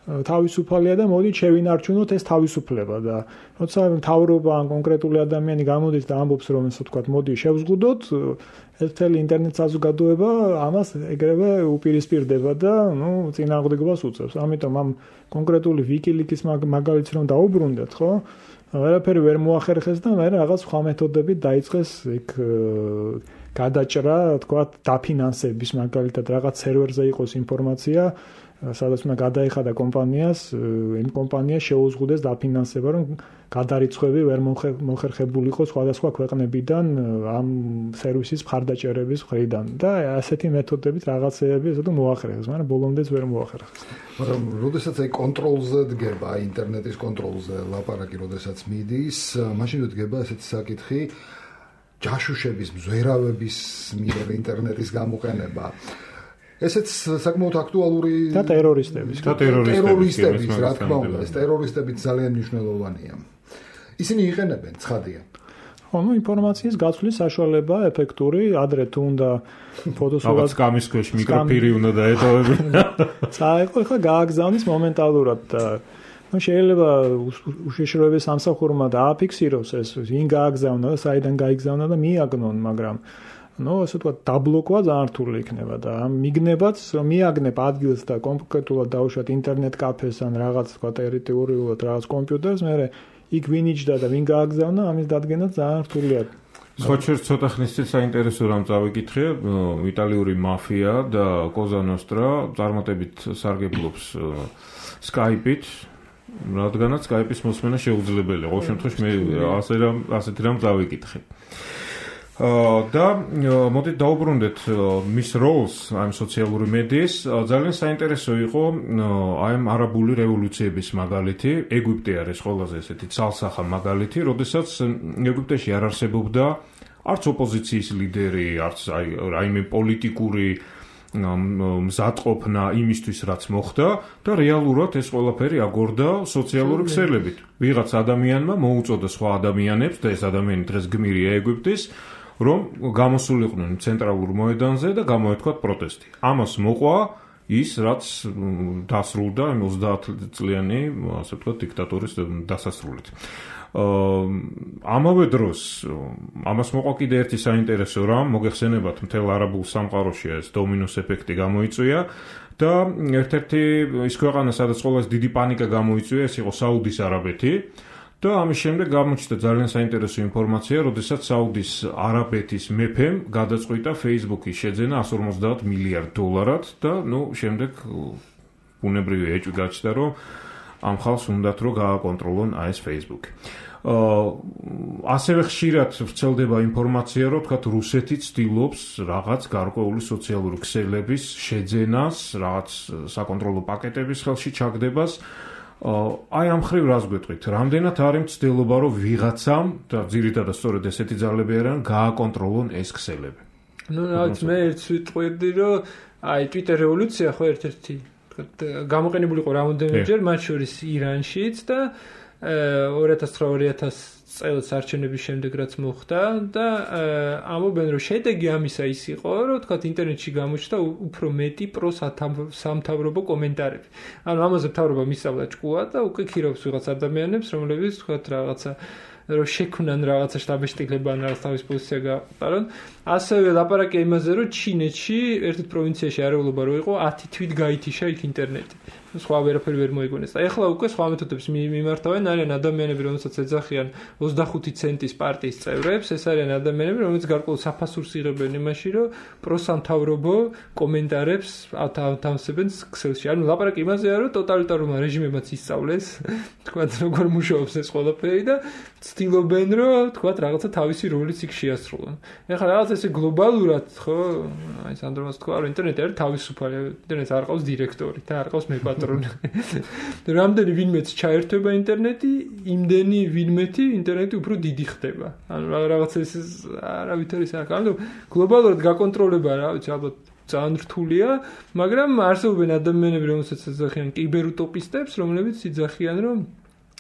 [SPEAKER 4] თავისუფალია და მოდით შევინარჩუნოთ ეს თავისუფლება და როცა მთავრობა ან კონკრეტული ადამიანი გამოდის და ამბობს რომ ესე ვთქვათ მოდი შევზღუდოთ ეს მთელი ინტერნეტ საზოგადოება ამას ეგრევე უპირისპირდება და ნუ წინააღმდეგობას უწევს. ამიტომ ამ კონკრეტული WikiLeaks მაგალითს რომ დაუბრუნდეთ, ხო? ვერაფერი ვერ მოახერხეს და მე რაღაც სხვა მეთოდებით დაიწყეს იქ გადაჭრა, ვთქვათ, დაფინანსების მაგალითად რაღაც სერვერზე იყოს ინფორმაცია სადაც უნდა გადაეხადა კომპანიას, იმ კომპანიას შეუზღუდეს დაფინანსება, რომ გადარიცხვები ვერ მოხერხებულიყო სხვადასხვა ქვეყნებიდან ამ სერვისის მხარდაჭერების მხრიდან და ასეთი მეთოდებით რაღაცეები ესა თუ მოახერხეს, მაგრამ ბოლომდეც ვერ მოახერხეს.
[SPEAKER 2] მაგრამ როდესაც აი კონტროლზე დგება, ინტერნეტის კონტროლზე ლაპარაკი როდესაც მიდის, მაშინ დგება ესეთი საკითხი ჯაშუშების, მზვერავების მიერ ინტერნეტის გამოყენება. ესეც საკმაოდ აქტუალური
[SPEAKER 4] და ტერორისტების
[SPEAKER 3] და
[SPEAKER 2] ტერორისტების, რა თქმა უნდა, ეს ტერორისტები ძალიან მნიშვნელოვანია. ისინი იყენებენ ცხადია.
[SPEAKER 4] ხო, ნუ ინფორმაციის გაცვლის საშუალება ეფექტური, ადრე თუ უნდა ფოტოსურათს
[SPEAKER 3] სკამის ქვეშ მიკროფირი უნდა დაეტოვებინა.
[SPEAKER 4] წაეყო, ხა გააგზავნის მომენტალურად და ну შეიძლება უშიშროების სამსახურმა დააფიქსიროს ეს ვინ გააგზავნა და საიდან გაიგზავნა და მიაგნონ, მაგრამ ну, ასე ვთქვათ, დაბლოკვა ძალიან რთული იქნება და ამ მიგნებაც რომ მიაგნებ ადგილს და კონკრეტულად დაუშვათ ინტერნეტ კაფეს ან რაღაც თქვა ტერიტორიულად რაღაც კომპიუტერს, მე იქ ვინ იჯდა და ვინ გააგზავნა, ამის დადგენა ძალიან რთულია.
[SPEAKER 3] სხვა შეიძლება ცოტა ხნის წინ საინტერესო რამ წავიკითხე, იტალიური მაფია და კოზა ნოსტრა წარმატებით სარგებლობს Skype-ით, რადგანაც Skype-ის მოსმენა შეუძლებელია. ყოველ შემთხვევაში მე ასე რამ ასეთი რამ წავიკითხე. და მოდით დაუბრუნდეთ მის როლს ამ სოციალური მედიის. ძალიან საინტერესო იყო აი ამ არაბული რევოლუციების მაგალითი. ეგვიპტე არის ყველაზე ესეთი ცალსახა მაგალითი, როდესაც ეგვიპტეში არ არსებობდა არც ოპოზიციის ლიდერი, არც აი რაიმე პოლიტიკური მზადყოფნა იმისთვის რაც მოხდა და რეალურად ეს ყველაფერი აგორდა სოციალური ქსელებით. ვიღაც ადამიანმა მოუწოდა სხვა ადამიანებს და ეს ადამიანი დღეს გმირია ეგვიპტის, რომ გამოსულიყვნენ ცენტრალურ მოედანზე და გამოეთქვათ პროტესტი. ამას მოყვა ის, რაც დასრულდა ოცდაათ წლიანი, ასე ვთქვათ, დიქტატურის დასასრულით. ამავე დროს ამას მოყვა კიდე ერთი საინტერესო რამ, მოგეხსენებათ, მთელ არაბულ სამყაროში ეს დომინოს ეფექტი გამოიწვია და ერთ-ერთი ის ქვეყანა, სადაც ყველაზე დიდი პანიკა გამოიწვია, ეს იყო საუდის არაბეთი. და ამის შემდეგ გამოჩნდა ძალიან საინტერესო ინფორმაცია, როდესაც საუდის არაბეთის მეფემ გადაწყვიტა Facebook-ის შეძენა εκατს ორმოცდაათ მილიარდ დოლარად და ნუ შემდეგ ბუნებრივი ეჭვი გაჩნდა, რომ ამ ხალხს უნდათ რომ გააკონტროლონ აი ეს Facebook. ასევე ხშირად ვრცელდება ინფორმაცია, რომ თქვათ რუსეთი ცდილობს რაღაც გარკვეული სოციალური ქსელების შეძენას, რაღაც საკონტროლო პაკეტების ხელში ჩაგდებას. აი ამ ხრივ რას გვეტყვით? რამდენად არის მცდელობა, რომ ვიღაცამ და ძირითადად სწორედ ესეთი ძალები არიან გააკონტროლონ ეს ქსელები?
[SPEAKER 6] ну, რაც მე ერთს ვიტყვიდი, რომ აი Twitter რევოლუცია ხო ერთ-ერთი გამოყენებული იყო რამოდენიმეჯერ, მათ შორის ირანშიც და ორი ათას ცხრა ორი ათას წელს არჩევნების შემდეგ რაც მოხდა და ამობენ რომ შედეგი ამისა ის იყო, რომ თქვათ ინტერნეტში გამოჩნდა უფრო მეტი პროსამთავრობო კომენტარები. ანუ ამაზე მთავრობა მისწავლა ჭკუა და უკვე ქირობს ვიღაც ადამიანებს, რომლებიც თქვათ რაღაცა რომ შექმნან რაღაცა შტაბ-შტილება ან რაღაც თავის პოზიცია გააყარონ. ასევე ლაპარაკია იმაზე, რომ ჩინეთში ერთ-ერთ პროვინციაში არეულობა რო იყო ათი თვით გაითიშა იქ ინტერნეტი. სხვა ვერაფერი ვერ მოიგონეს. და ეხლა უკვე სხვა მეთოდებს მიმართავენ, არიან ადამიანები, რომელსაც ეძახიან ოცდახუთი ცენტის პარტიის წევრებს, ეს არიან ადამიანები, რომლებიც გარკვეულ საფასურს იღებენ იმაში, რომ პროსამთავრობო კომენტარებს ათავსებენ ქსელში. ანუ ლაპარაკი იმაზეა, რომ ტოტალიტარულმა რეჟიმებმაც ისწავლეს, თქვათ როგორ მუშაობს ეს ყველაფერი და ცდილობენ, რომ თქვათ რაღაცა თავისი როლიც იქ შეასრულონ. ეხლა რაღაც ესე გლობალურად, ხო, აი სანდრომას თქვა, რომ ინტერნეტი არის თავისუფალი, ინტერნეტს არ ყავს დირექტორი და არ ყავს მეპატრონი. რამდენი ვინმეც ჩაერთვება ინტერნეტი, იმდენი ვინმეთი ინტერნეტი უფრო დიდი ხდება. ანუ რაღაცა ეს არავითარი საქმე. ანუ გლობალურად გაკონტროლება, რა ვიცი, ალბათ ძალიან რთულია, მაგრამ არსებობენ ადამიანები, რომელსაც ეძახიან კიბერუტოპისტებს, რომლებიც იძახიან, რომ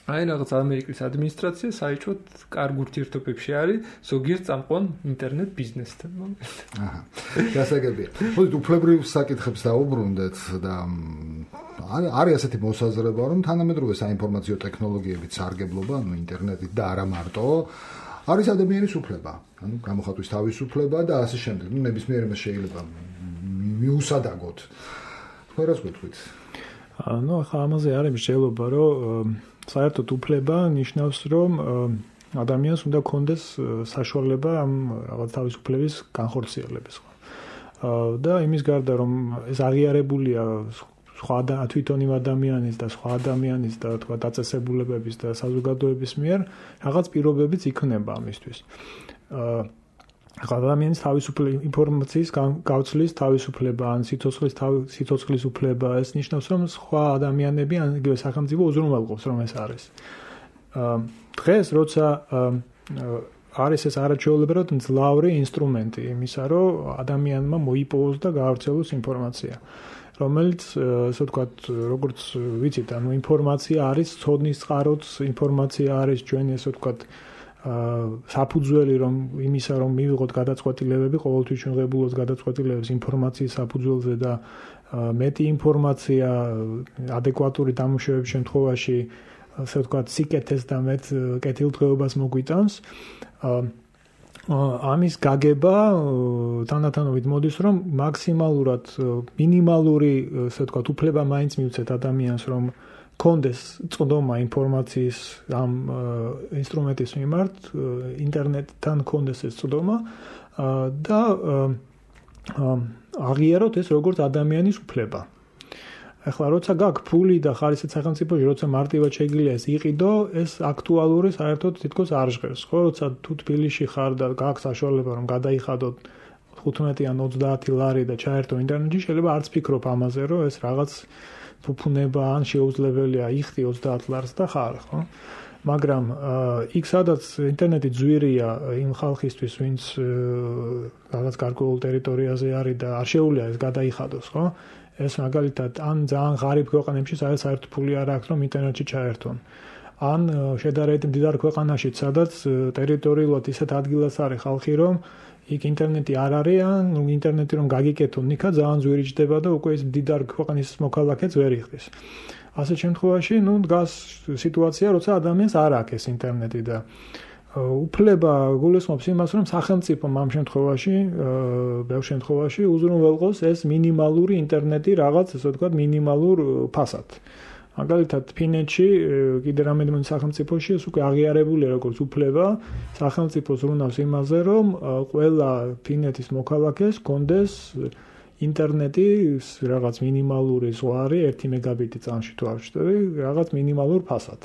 [SPEAKER 6] აი რაღაც ამერიკის ადმინისტრაცია საერთოდ კარგ ურთიერთობებში არის ზოგიერთ წამყვან ინტერნეტ ბიზნესთან.
[SPEAKER 2] აჰა. გასაგებია. ხოდით უფლებრივ საკითხებს დაუბრუნდეთ და არის ასეთი მოსაზრება, რომ თანამედროვე საინფორმაციო ტექნოლოგიებით სარგებლობა, ანუ ინტერნეტით და არა მარტო, არის ადამიანის უფლება, ანუ გამოხატვის თავისუფლება და ასე შემდეგ. ნუ ნებისმიერ იმას შეიძლება მიუსადაგოთ. თქვენ რას გეტყვით?
[SPEAKER 4] ანუ ახლა ამაზე არის მსჯელობა, რომ საერთოდ უფლება ნიშნავს, რომ ადამიანს უნდა კონდეს საშუალება ამ რაღაც თავისუფლების განხორციელების. და იმის გარდა, რომ ეს აღიარებულია სხვა თვითონ იმ ადამიანის და სხვა ადამიანის და თქვა დაწესებულებების და საზოგადოების მიერ რაღაც პირობებიც იქნება ამისთვის. ადამიანის თავისუფლების ინფორმაციის გავცლის თავისუფლება ან სიცოცხლის სიცოცხლის უფლება ეს ნიშნავს, რომ სხვა ადამიანები ან იგივე სახელმწიფო უზრუნველყოფს, რომ ეს არის. დღეს როცა არის ეს არაჩვეულებრივად მძლავრი ინსტრუმენტი იმისა, რომ ადამიანმა მოიპოვოს და გაავრცელოს ინფორმაცია, რომელიც ასე ვთქვათ, როგორც ვიცით, ანუ ინფორმაცია არის ცოდნის წყაროც, ინფორმაცია არის ჩვენი ასე ვთქვათ საფუძველი რომ იმისა რომ მივიღოთ გადაწყვეტილებები, ყოველთვის ჩვენ ღებულობთ გადაწყვეტილებებს ინფორმაციის საფუძველზე და მეტი ინფორმაცია ადეკვატური დამუშავების შემთხვევაში ასე ვთქვათ სიკეთეს და მეტ კეთილდღეობას მოგვიტანს. ამის გაგება თანდათანობით მოდის რომ მაქსიმალურად მინიმალური ასე ვთქვათ უფლება მაინც მივცეთ ადამიანს რომ კონდეს წვდომა ინფორმაციის ამ ინსტრუმენტის მიმართ ინტერნეტთან კონდეს ეს წვდომა და აღიაროთ ეს როგორც ადამიანის უფლება. ახლა როცა გაქვს ფული და ხარ ისეთ სახელმწიფოში, როცა მარტივად შეიძლება ეს იყიდო, ეს აქტუალური საერთოდ თითქოს არ ჟღერს, ხო? როცა თუ თბილისში ხარ და გაქვს საშუალება რომ გადაიხადოთ ხუთმეტი ან ოცდაათი ლარი და ჩაერთო ინტერნეტში, შეიძლება არც ფიქრობ ამაზე, რომ ეს რაღაც ფუფუნება ან შეუძლებელია იხდი ოცდაათ ლარს და ხარ, ხო? მაგრამ იქ სადაც ინტერნეტი ძვირია იმ ხალხისთვის, ვინც რაღაც გარკვეულ ტერიტორიაზე არის და არ შეუძლია ეს გადაიხადოს, ხო? ეს მაგალითად ან ძალიან ღარიბ ქვეყნებში, სადაც საერთოდ ფული არ აქვს, რომ ინტერნეტში ჩაერთონ. ან შედარებით მდიდარ ქვეყანაში, სადაც ტერიტორიულად ისეთ ადგილას არის ხალხი, რომ იქ ინტერნეტი არ არის, ან ინტერნეტი რომ გაგიკეთონ, იქა ძალიან ძვირი ჯდება და უკვე ეს მდიდარ ქვეყნის მოქალაქეც ვერ იხდის. ასეთ შემთხვევაში, ნუ დგას სიტუაცია, როცა ადამიანს არ აქვს ეს ინტერნეტი და უფლება გულისხმობს იმას, რომ სახელმწიფომ ამ შემთხვევაში, ბევრ შემთხვევაში უზრუნველყოს ეს მინიმალური ინტერნეტი რაღაც, ასე ვთქვათ, მინიმალურ ფასად. მაგალითად, ფინეთში კიდე რამდენიმე სახელმწიფოში ეს უკვე აღიარებულია როგორც უფლება, სახელმწიფო ზრუნავს იმაზე, რომ ყველა ფინეთის მოქალაქეს კონდეს ინტერნეტი რაღაც მინიმალური ზღვარი ერთი მეგაბიტი წამში თუ არ ვშտები, რაღაც მინიმალურ ფასად.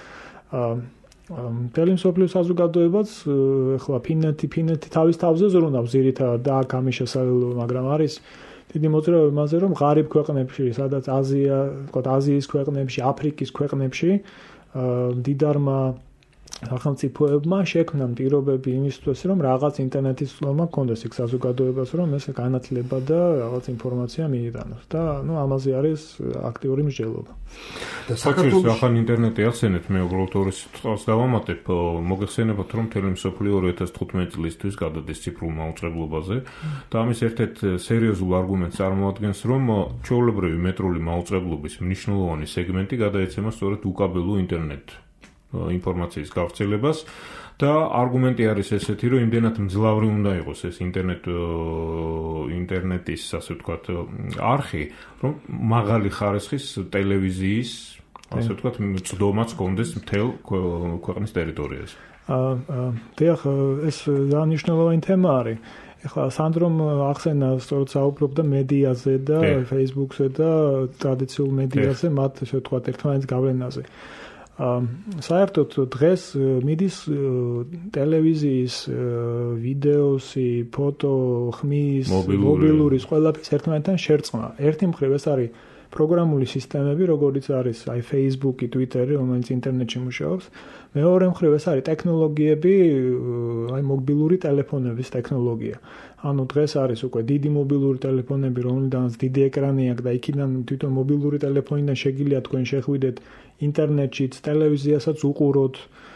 [SPEAKER 4] მთელი მსოფლიო საზოგადოებაც ახლა ფინეთი ფინეთი თავის თავზე ზრუნავს ძირითადად და აქ ამის შესაძლებლობა, მაგრამ არის დიდი მოძრაობა იმაზე, რომ ღარიბ ქვეყნებში, სადაც აზია, ვთქვათ, აზიის ქვეყნებში, აფრიკის ქვეყნებში მდიდარმა სახელმწიფოებმა შექმნან პირობები იმისთვის, რომ რაღაც ინტერნეტის წვდომა კონდეს იქ საზოგადოებას, რომ ეს განათლება და რაღაც ინფორმაცია მიიტანოს და ნუ ამაზე არის აქტიური მსჯელობა.
[SPEAKER 3] და საქართველოს ახალ ინტერნეტი ახსენეთ, მე უბრალოდ ორი სიტყვას დავამატებ, მოგეხსენებათ, რომ მთელი მსოფლიო ორი ათას თხუთმეტი წლისთვის გადადის ციფრულ მაუწყებლობაზე და ამის ერთ-ერთ სერიოზულ არგუმენტს წარმოადგენს, რომ ჩვეულებრივი მეტრული მაუწყებლობის მნიშვნელოვანი სეგმენტი გადაეცემა სწორედ უკაბელო ინტერნეტ ინფორმაციის გავრცელებას და არგუმენტი არის ესეთი, რომ იმდენად მძლავრი უნდა იყოს ეს ინტერნეტ ინტერნეტის, ასე ვთქვათ, არხი, რომ მაღალი ხარისხის ტელევიზიის, ასე ვთქვათ, წვდომაც კონდეს მთელ ქვეყნის ტერიტორიაზე.
[SPEAKER 4] აა, დიახ, ეს ძალიან მნიშვნელოვანი თემა არის. ეხლა სანდრომ ახსენა სწორედ საუბრობდა მედიაზე და Facebook-ზე და ტრადიციულ მედიაზე, მათ ესე ვთქვათ, ერთმანეთის გავლენაზე. საერთოდ დღეს მიდის ტელევიზიის, ვიდეოსი, ფოტო, ხმის, მობილურის ყველაფრის ერთმანეთთან შერწყმა. ერთი მხრივ ეს არის პროგრამული სისტემები, როგორიც არის აი Facebook-ი, Twitter-ი, რომელიც ინტერნეტში მუშაობს. მეორე მხრივ ეს არის ტექნოლოგიები, აი მობილური ტელეფონების ტექნოლოგია. ანუ დღეს არის უკვე დიდი მობილური ტელეფონები, რომლიდანაც დიდი ეკრანი აქვს და იქიდან თვითონ მობილური ტელეფონიდან შეგიძლია თქვენ შეხვიდეთ ინტერნეტშიც, ტელევიზიასაც უყუროთ,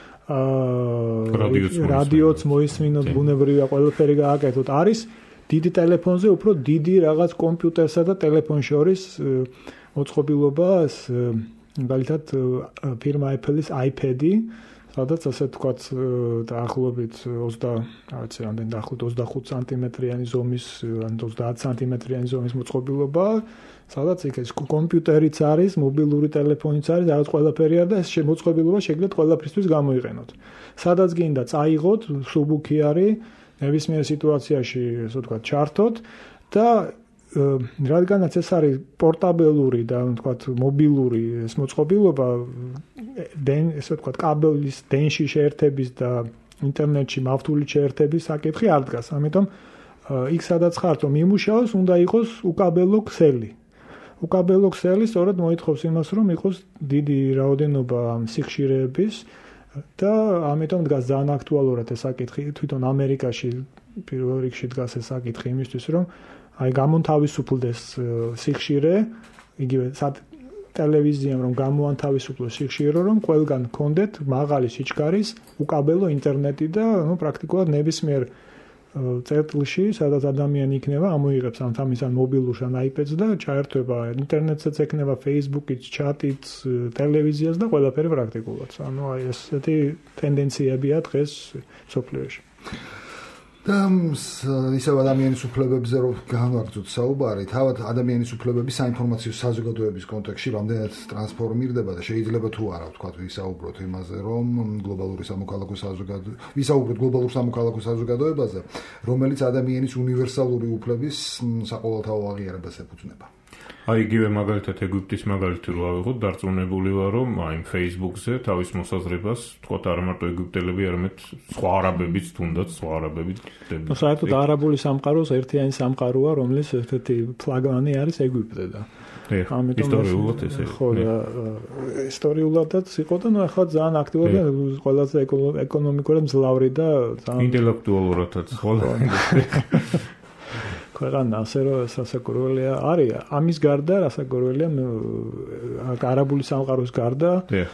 [SPEAKER 4] აა რადიოც მოისმინოთ, ბუნებრივია ყველაფერი გააკეთოთ. არის დიდი ტელეფონზე უფრო დიდი რაღაც კომპიუტერსა და ტელეფონ შორის მოწყობილობა, მაგალითად ფირმა Apple-ის iPad-ი, სადაც ასე თქვათ დაახლოებით ოცდა, რა ვიცი, რამდენი დაახლოებით ოცდახუთ სანტიმეტრიანი ზომის, ან ოცდაათ სანტიმეტრიანი ზომის მოწყობილობა, სადაც იქ ეს კომპიუტერიც არის, მობილური ტელეფონიც არის, რაღაც ყველაფერი არის და ეს მოწყობილობა შეგიძლიათ ყველაფრისთვის გამოიყენოთ. სადაც გინდა წაიღოთ, სუბუქი არის, ნებისმიერ სიტუაციაში, ასე ვთქვათ, ჩართოთ და რადგანაც ეს არის პორტაბელური და ვთქვათ, მობილური ეს მოწყობილობა, ესე ვთქვათ, კაბელის დენში შეერთების და ინტერნეტში მავთული შეერთების საკითხი არ დგას. ამიტომ იქ სადაც ხართ, რომ იმუშაოს, უნდა იყოს უკაბელო ქსელი. უკაბელო ქსელი სწორედ მოითხოვს იმას, რომ იყოს დიდი რაოდენობა სიხშირეების და ამიტომ დგას ძალიან აქტუალურად ეს საკითხი. თვითონ ამერიკაში პირველ რიგში დგას ეს საკითხი იმისთვის, რომ აი გამონთავისუფლდეს სიხშირე, იგივე ტელევიზიამ რომ გამოანთავისუფლოს სიხშირე, რომ ყველგან გქონდეთ მაღალი სიჩქარის უკაბელო ინტერნეტი და ნუ პრაქტიკულად ნებისმიერ წერტილში, სადაც ადამიანი იქნება, ამოიღებს ამ თამის ან მობილურს ან iPad-ს და ჩაერთვება ინტერნეტსაც, ექნება Facebook-იც, chat-იც, ტელევიზიას და ყველაფერი პრაქტიკულად. ანუ აი ესეთი ტენდენციებია დღეს სოფლიოში.
[SPEAKER 2] და ისევ ადამიანის უფლებებზე რომ განვაგრძოთ საუბარი, თავად ადამიანის უფლებები საინფორმაციო საზოგადოების კონტექსტში რამდენად ტრანსფორმირდება და შეიძლება თუ არა ვთქვათ ვისაუბროთ იმაზე, რომ გლობალური სამოქალაქო საზოგადოება, ვისაუბროთ გლობალურ სამოქალაქო საზოგადოებაზე, რომელიც ადამიანის უნივერსალური უფლების საყოველთაო აღიარებას ეფუძნება.
[SPEAKER 3] აი იგივე მაგალითად ეგვიპტის მაგალითი რო ავიღოთ, დარწმუნებული ვარ, რომ აი Facebook-ზე თავის მოსაზრებას, თქო, არა მარტო ეგვიპტელები, არამედ სხვა არაბებიც, თუნდაც სხვა არაბები ხდება.
[SPEAKER 4] ნუ საერთოდ არაბული სამყაროს ერთიანი სამყაროა, რომლის ერთ-ერთი ფლაგმანი არის ეგვიპტე და
[SPEAKER 3] ამიტომ ისტორიულად ესე.
[SPEAKER 4] ხო, ისტორიულადაც იყო და ნუ ახლა ძალიან აქტიურია, ყველაზე ეკონომიკურად მძლავრი და
[SPEAKER 3] ძალიან ინტელექტუალურადაც ხოლმე.
[SPEAKER 4] ქვეყანა ასე რომ სასაკურველია არის. ამის გარდა რასაკურველია არაბული სამყაროს გარდა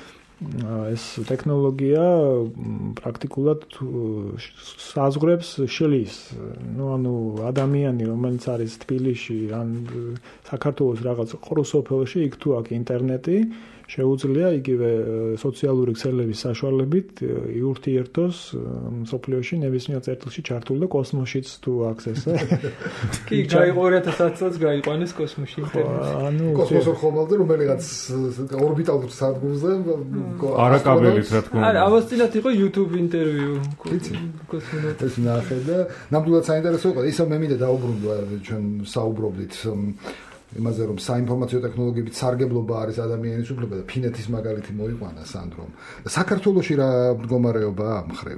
[SPEAKER 4] ეს ტექნოლოგია პრაქტიკულად საზღვრებს შლის. ნუ ანუ ადამიანი, რომელიც არის თბილისში ან საქართველოს რაღაც ყრუ სოფელში, იქ თუ აქვს ინტერნეტი, შეუძლია იგივე სოციალური ქსელების საშუალებით იურთიერთოს სოფლიოში ნებისმიერ წერტილში ჩართული და კოსმოსშიც თუ აქვს ესე.
[SPEAKER 6] კი, გაიყო ორი ათას ათი წელს გაიყვანეს კოსმოსში ინტერნეტი.
[SPEAKER 2] ანუ კოსმოსურ ხომალდზე რომელიღაც ორბიტალურ სადგურზე
[SPEAKER 3] არაკაბელით რა თქმა უნდა.
[SPEAKER 6] არა, ამასწინათ იყო YouTube ინტერვიუ კოსმონავტ.
[SPEAKER 2] ეს ნახე და ნამდვილად საინტერესო იყო. ისო მე მინდა დაუბრუნდო ჩვენ საუბრობდით იმაზე რომ საინფორმაციო ტექნოლოგიებით სარგებლობა არის ადამიანის უფლება და ფინეთის მაგალითი მოიყვანა სანდრომ. საქართველოში რა მდგომარეობაა ამ მხრივ?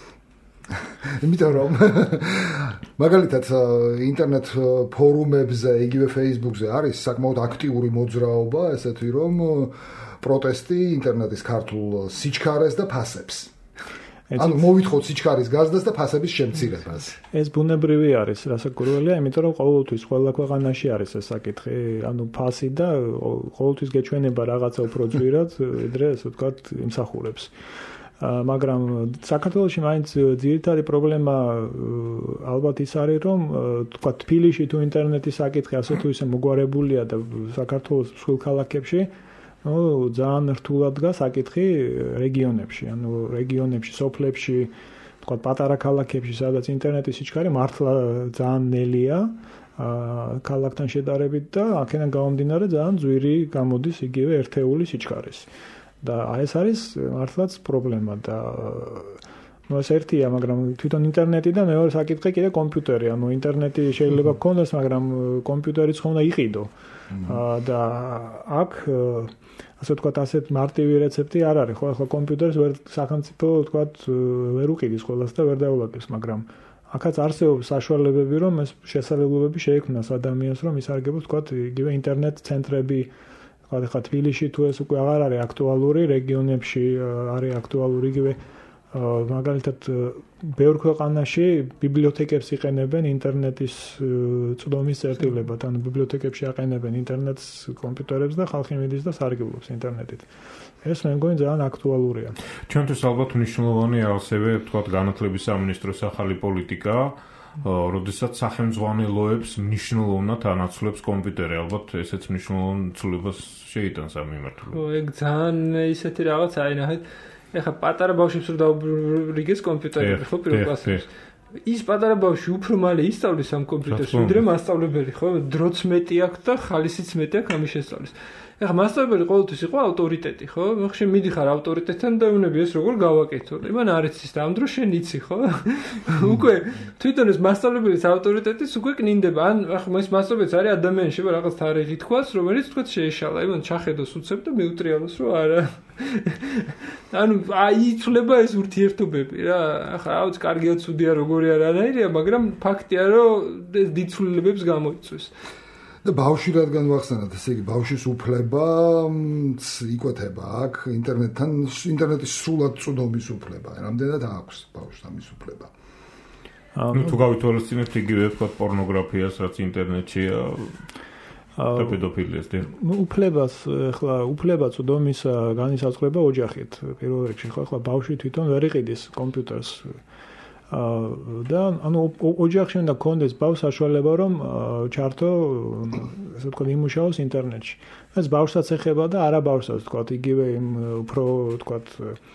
[SPEAKER 2] იმიტომ რომ მაგალითად ინტერნეტ ფორუმებზე, იგივე Facebook-ზე არის საკმაოდ აქტიური მოძრაობა, ესეთი რომ პროტესტი ინტერნეტის ქართულ სიჩქარეს და ფასებს. ანუ მოვითხოვთ სიჩქარის გაზდას და ფასების შემცირებას.
[SPEAKER 4] ეს ბუნებრივი არის, რასაკურველია, იმიტომ რომ ყოველთვის ყველა ქვეყანაში არის ეს საკითხი, ანუ ფასი და ყოველთვის გეჩვენება რაღაცა უფრო ძვირად, ვიდრე ასე ვთქვათ, იმსახურებს. მაგრამ საქართველოში მაინც ძირითადი პრობლემა ალბათ ის არის, რომ ვთქვათ, თბილისში თუ ინტერნეტის საკითხი ასე თუ ისე მოგვარებულია და საქართველოს მსხვილ ქალაქებში ну, ძალიან რთულად დგას საკითხი რეგიონებში, ანუ რეგიონებში, სოფლებში, თქვა პატარა ქალაქებში, სადაც ინტერნეტის სიჩქარე მართლა ძალიან ნელია, ქალაქთან შედარებით და აქედან გამომდინარე ძალიან ძვირი გამოდის იგივე ერთეული სიჩქარის. და ეს არის მართლაც პრობლემა და ну ეს ერთია, მაგრამ თვითონ ინტერნეტი და მეორე საკითხი კიდე კომპიუტერი, ანუ ინტერნეტი შეიძლება გქონდეს, მაგრამ კომპიუტერიც ხომ უნდა იყიდო. და აქ ასე ვთქვათ, ასეთ მარტივი რეცეპტი არ არის, ხო, ახლა კომპიუტერს ვერ სახელმწიფო ვთქვათ, ვერ უყიდის ყველას და ვერ დაულაგებს, მაგრამ აქაც არსებობს საშუალებები, რომ ეს შესაძლებლობები შეექმნას ადამიანს, რომ ისარგებლოს, თქვა, იგივე ინტერნეტ ცენტრები, თქვა, ხა თბილისში თუ ეს უკვე აღარ არის აქტუალური, რეგიონებში არის აქტუალური, იგივე მაგალითად ბევრ ქვეყანაში ბიბლიოთეკებს იყენებენ ინტერნეტის წვდომის წერტილებად, ანუ ბიბლიოთეკებში აყენებენ ინტერნეტს, კომპიუტერებს და ხალხი მიდის და სარგებლობს ინტერნეტით. ეს მე მგონი ძალიან აქტუალურია.
[SPEAKER 3] ჩვენთვის ალბათ მნიშვნელოვანია ასევე, თქვათ, განათლების სამინისტროს ახალი პოლიტიკა, როდესაც სახელმძღვანელოებს მნიშვნელოვნად ანაცვლებს კომპიუტერი, ალბათ ესეც მნიშვნელოვან ცვლილებას შეიტანს ამ მიმართულებით.
[SPEAKER 6] ო, ეგ ძალიან ისეთი რაღაც აი ნახეთ, ეხა პატარა ბავშვებს რო დაუბრიგეს კომპიუტერები, ხო, პირველ კლასებში. ის პატარა ბავშვი უფრო მალე ისწავლის ამ კომპიუტერს, ვიდრე მასწავლებელი, ხო? დროც მეტი აქვს და ხალისიც მეტი აქვს ამის შესწავლის. ეხა მასწავლებელი ყოველთვის იყო ავტორიტეტი, ხო? ხშირ მიდიხარ ავტორიტეტთან და უნები ეს როგორ გავაკეთო? იმან არ იცის და ამ დროს შენ იცი, ხო? უკვე თვითონ ეს მასწავლებლის ავტორიტეტიც უკვე კნინდება. ან ახლა ეს მასწავლებელიც არის ადამიანი, შეიძლება რაღაც თარიღი თქვას, რომელიც თქვა შეეშალა, იმან ჩახედოს უცებ და მეუტრიალოს, რომ არა. ანუ აი იცვლება ეს ურთიერთობები რა. ახლა აუც კარგია ცუდია როგორი არანაირია, მაგრამ ფაქტია, რომ ეს დიცვლილებებს გამოიწვევს.
[SPEAKER 2] და ბავშვი რადგან ვახსენოთ, ესე იგი ბავშვის უფლება იკვეთება აქ ინტერნეტთან, ინტერნეტის სრულად წვდომის უფლება. რამდენად აქვს ბავშვს ამის უფლება?
[SPEAKER 3] ანუ თუ გავითვალისწინებთ იგივე თქვა პორნოგრაფიას, რაც ინტერნეტშია და პედოფილიას და
[SPEAKER 4] ნუ უფლებას ახლა უფლება წვდომის განისაზღვრება ოჯახით. პირველ რიგში ხო ახლა ბავშვი თვითონ ვერ იყიდის კომპიუტერს და ანუ ოჯახში უნდა კონდეს ბავშვს საშუალება რომ ჩართო ესე ვთქვათ იმუშაოს ინტერნეტში. ეს ბავშვსაც ეხება და არა ბავშვსაც ვთქვათ იგივე იმ უფრო ვთქვათ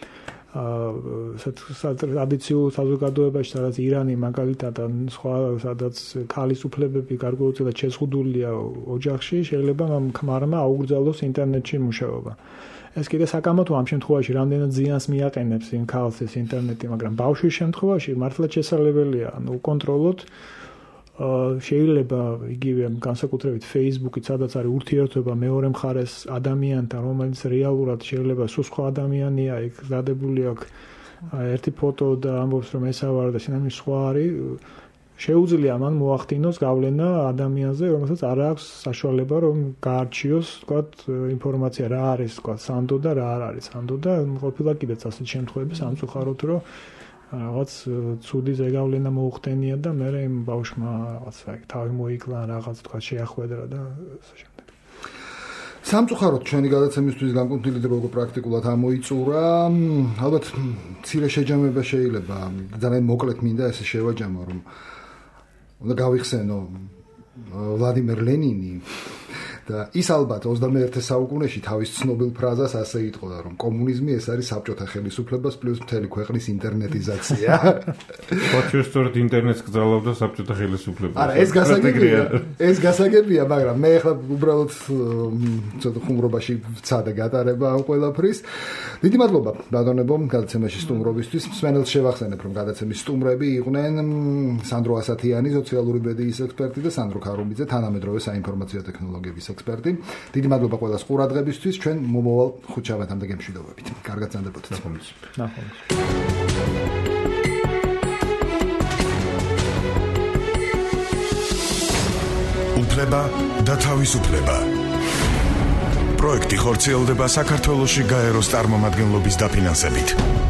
[SPEAKER 4] აა ტრადიციულ საზოგადოებაში სადაც ირანი მაგალითად ან სხვა სადაც ქალის უფლებები გარკვეულწილად შეზღუდულია ოჯახში შეიძლება ქმარმა აუგრძელოს ინტერნეტში მუშაობა. ეს კიდე საკამათოა ამ შემთხვევაში რამდენად ზიანს მიაყენებს იმ ქალს ეს ინტერნეტი, მაგრამ ბავშვის შემთხვევაში მართლაც შესაძლებელია, ანუ უკონტროლოთ შეიძლება იგივე განსაკუთრებით Facebook-ით, სადაც არის ურთიერთობა მეორე მხარეს ადამიანთან, რომელიც რეალურად შეიძლება სულ სხვა ადამიანია, იქ დადებული აქვს ერთი ფოტო და ამბობს რომ ესა ვარ და შენამის სხვა არის, შეუძლია მან მოახდინოს გავლენა ადამიანზე, რომელსაც არ აქვს საშუალება რომ გაარჩიოს, თქვათ, ინფორმაცია რა არის, თქვათ, სანდო და რა არ არის სანდო და ყოფილა კიდეც ასეთ შემთხვევები სამწუხაროდ რომ რაღაც ცუდი ზეგავლენა მოუხდენია და მე იმ ბავშვმა რაღაც თავი მოიკლა რაღაც თქვა შეახვედრა და ასე შემდეგ.
[SPEAKER 2] სამწუხაროდ ჩვენი გადაცემისთვის განკუთვნილი დრო პრაქტიკულად ამოიწურა. ალბათ მცირე შეჯამება შეიძლება ძალიან მოკლედ მინდა ესე შევაჯამო რომ უნდა გავიხსენო ვლადიმერ ლენინი და ის ალბათ ოცდამეერთე საუკუნეში თავის ცნობილ ფრაზას ასე იტყოდა რომ კომუნიზმი ეს არის საბჭოთა ხელისუფლებას პლუს მთელი ქვეყნის ინტერნეტიზაცია.
[SPEAKER 3] ხოჩი სწორედ ინტერნეტს გძალავდა საბჭოთა ხელისუფლებას.
[SPEAKER 2] არა, ეს გასაგებია. ეს გასაგებია, მაგრამ მე ახლა უბრალოდ ცოტა ხუმრობაში ვცადე გატარება ამ ყველაფრის. დიდი მადლობა ბატონებო გადაცემაში სტუმრობისთვის. მსმენელს შევახსენებ რომ გადაცემის სტუმრები იყვნენ სანდრო ასათიანი, სოციალური მედიის ექსპერტი და სანდრო ქარუმიძე, თანამედროვე საინფორმაციო ტექნოლოგიების ექსპერტი. დიდი მადლობა ყველას ყურადღებისთვის. ჩვენ მომავალ ხუთშაბათამდე გემშვიდობებით. კარგად ზანდებოდეთ.
[SPEAKER 4] ნახვამდის.
[SPEAKER 1] უფლება და თავისუფლება. პროექტი ხორციელდება საქართველოში გაეროს წარმომადგენლობის დაფინანსებით.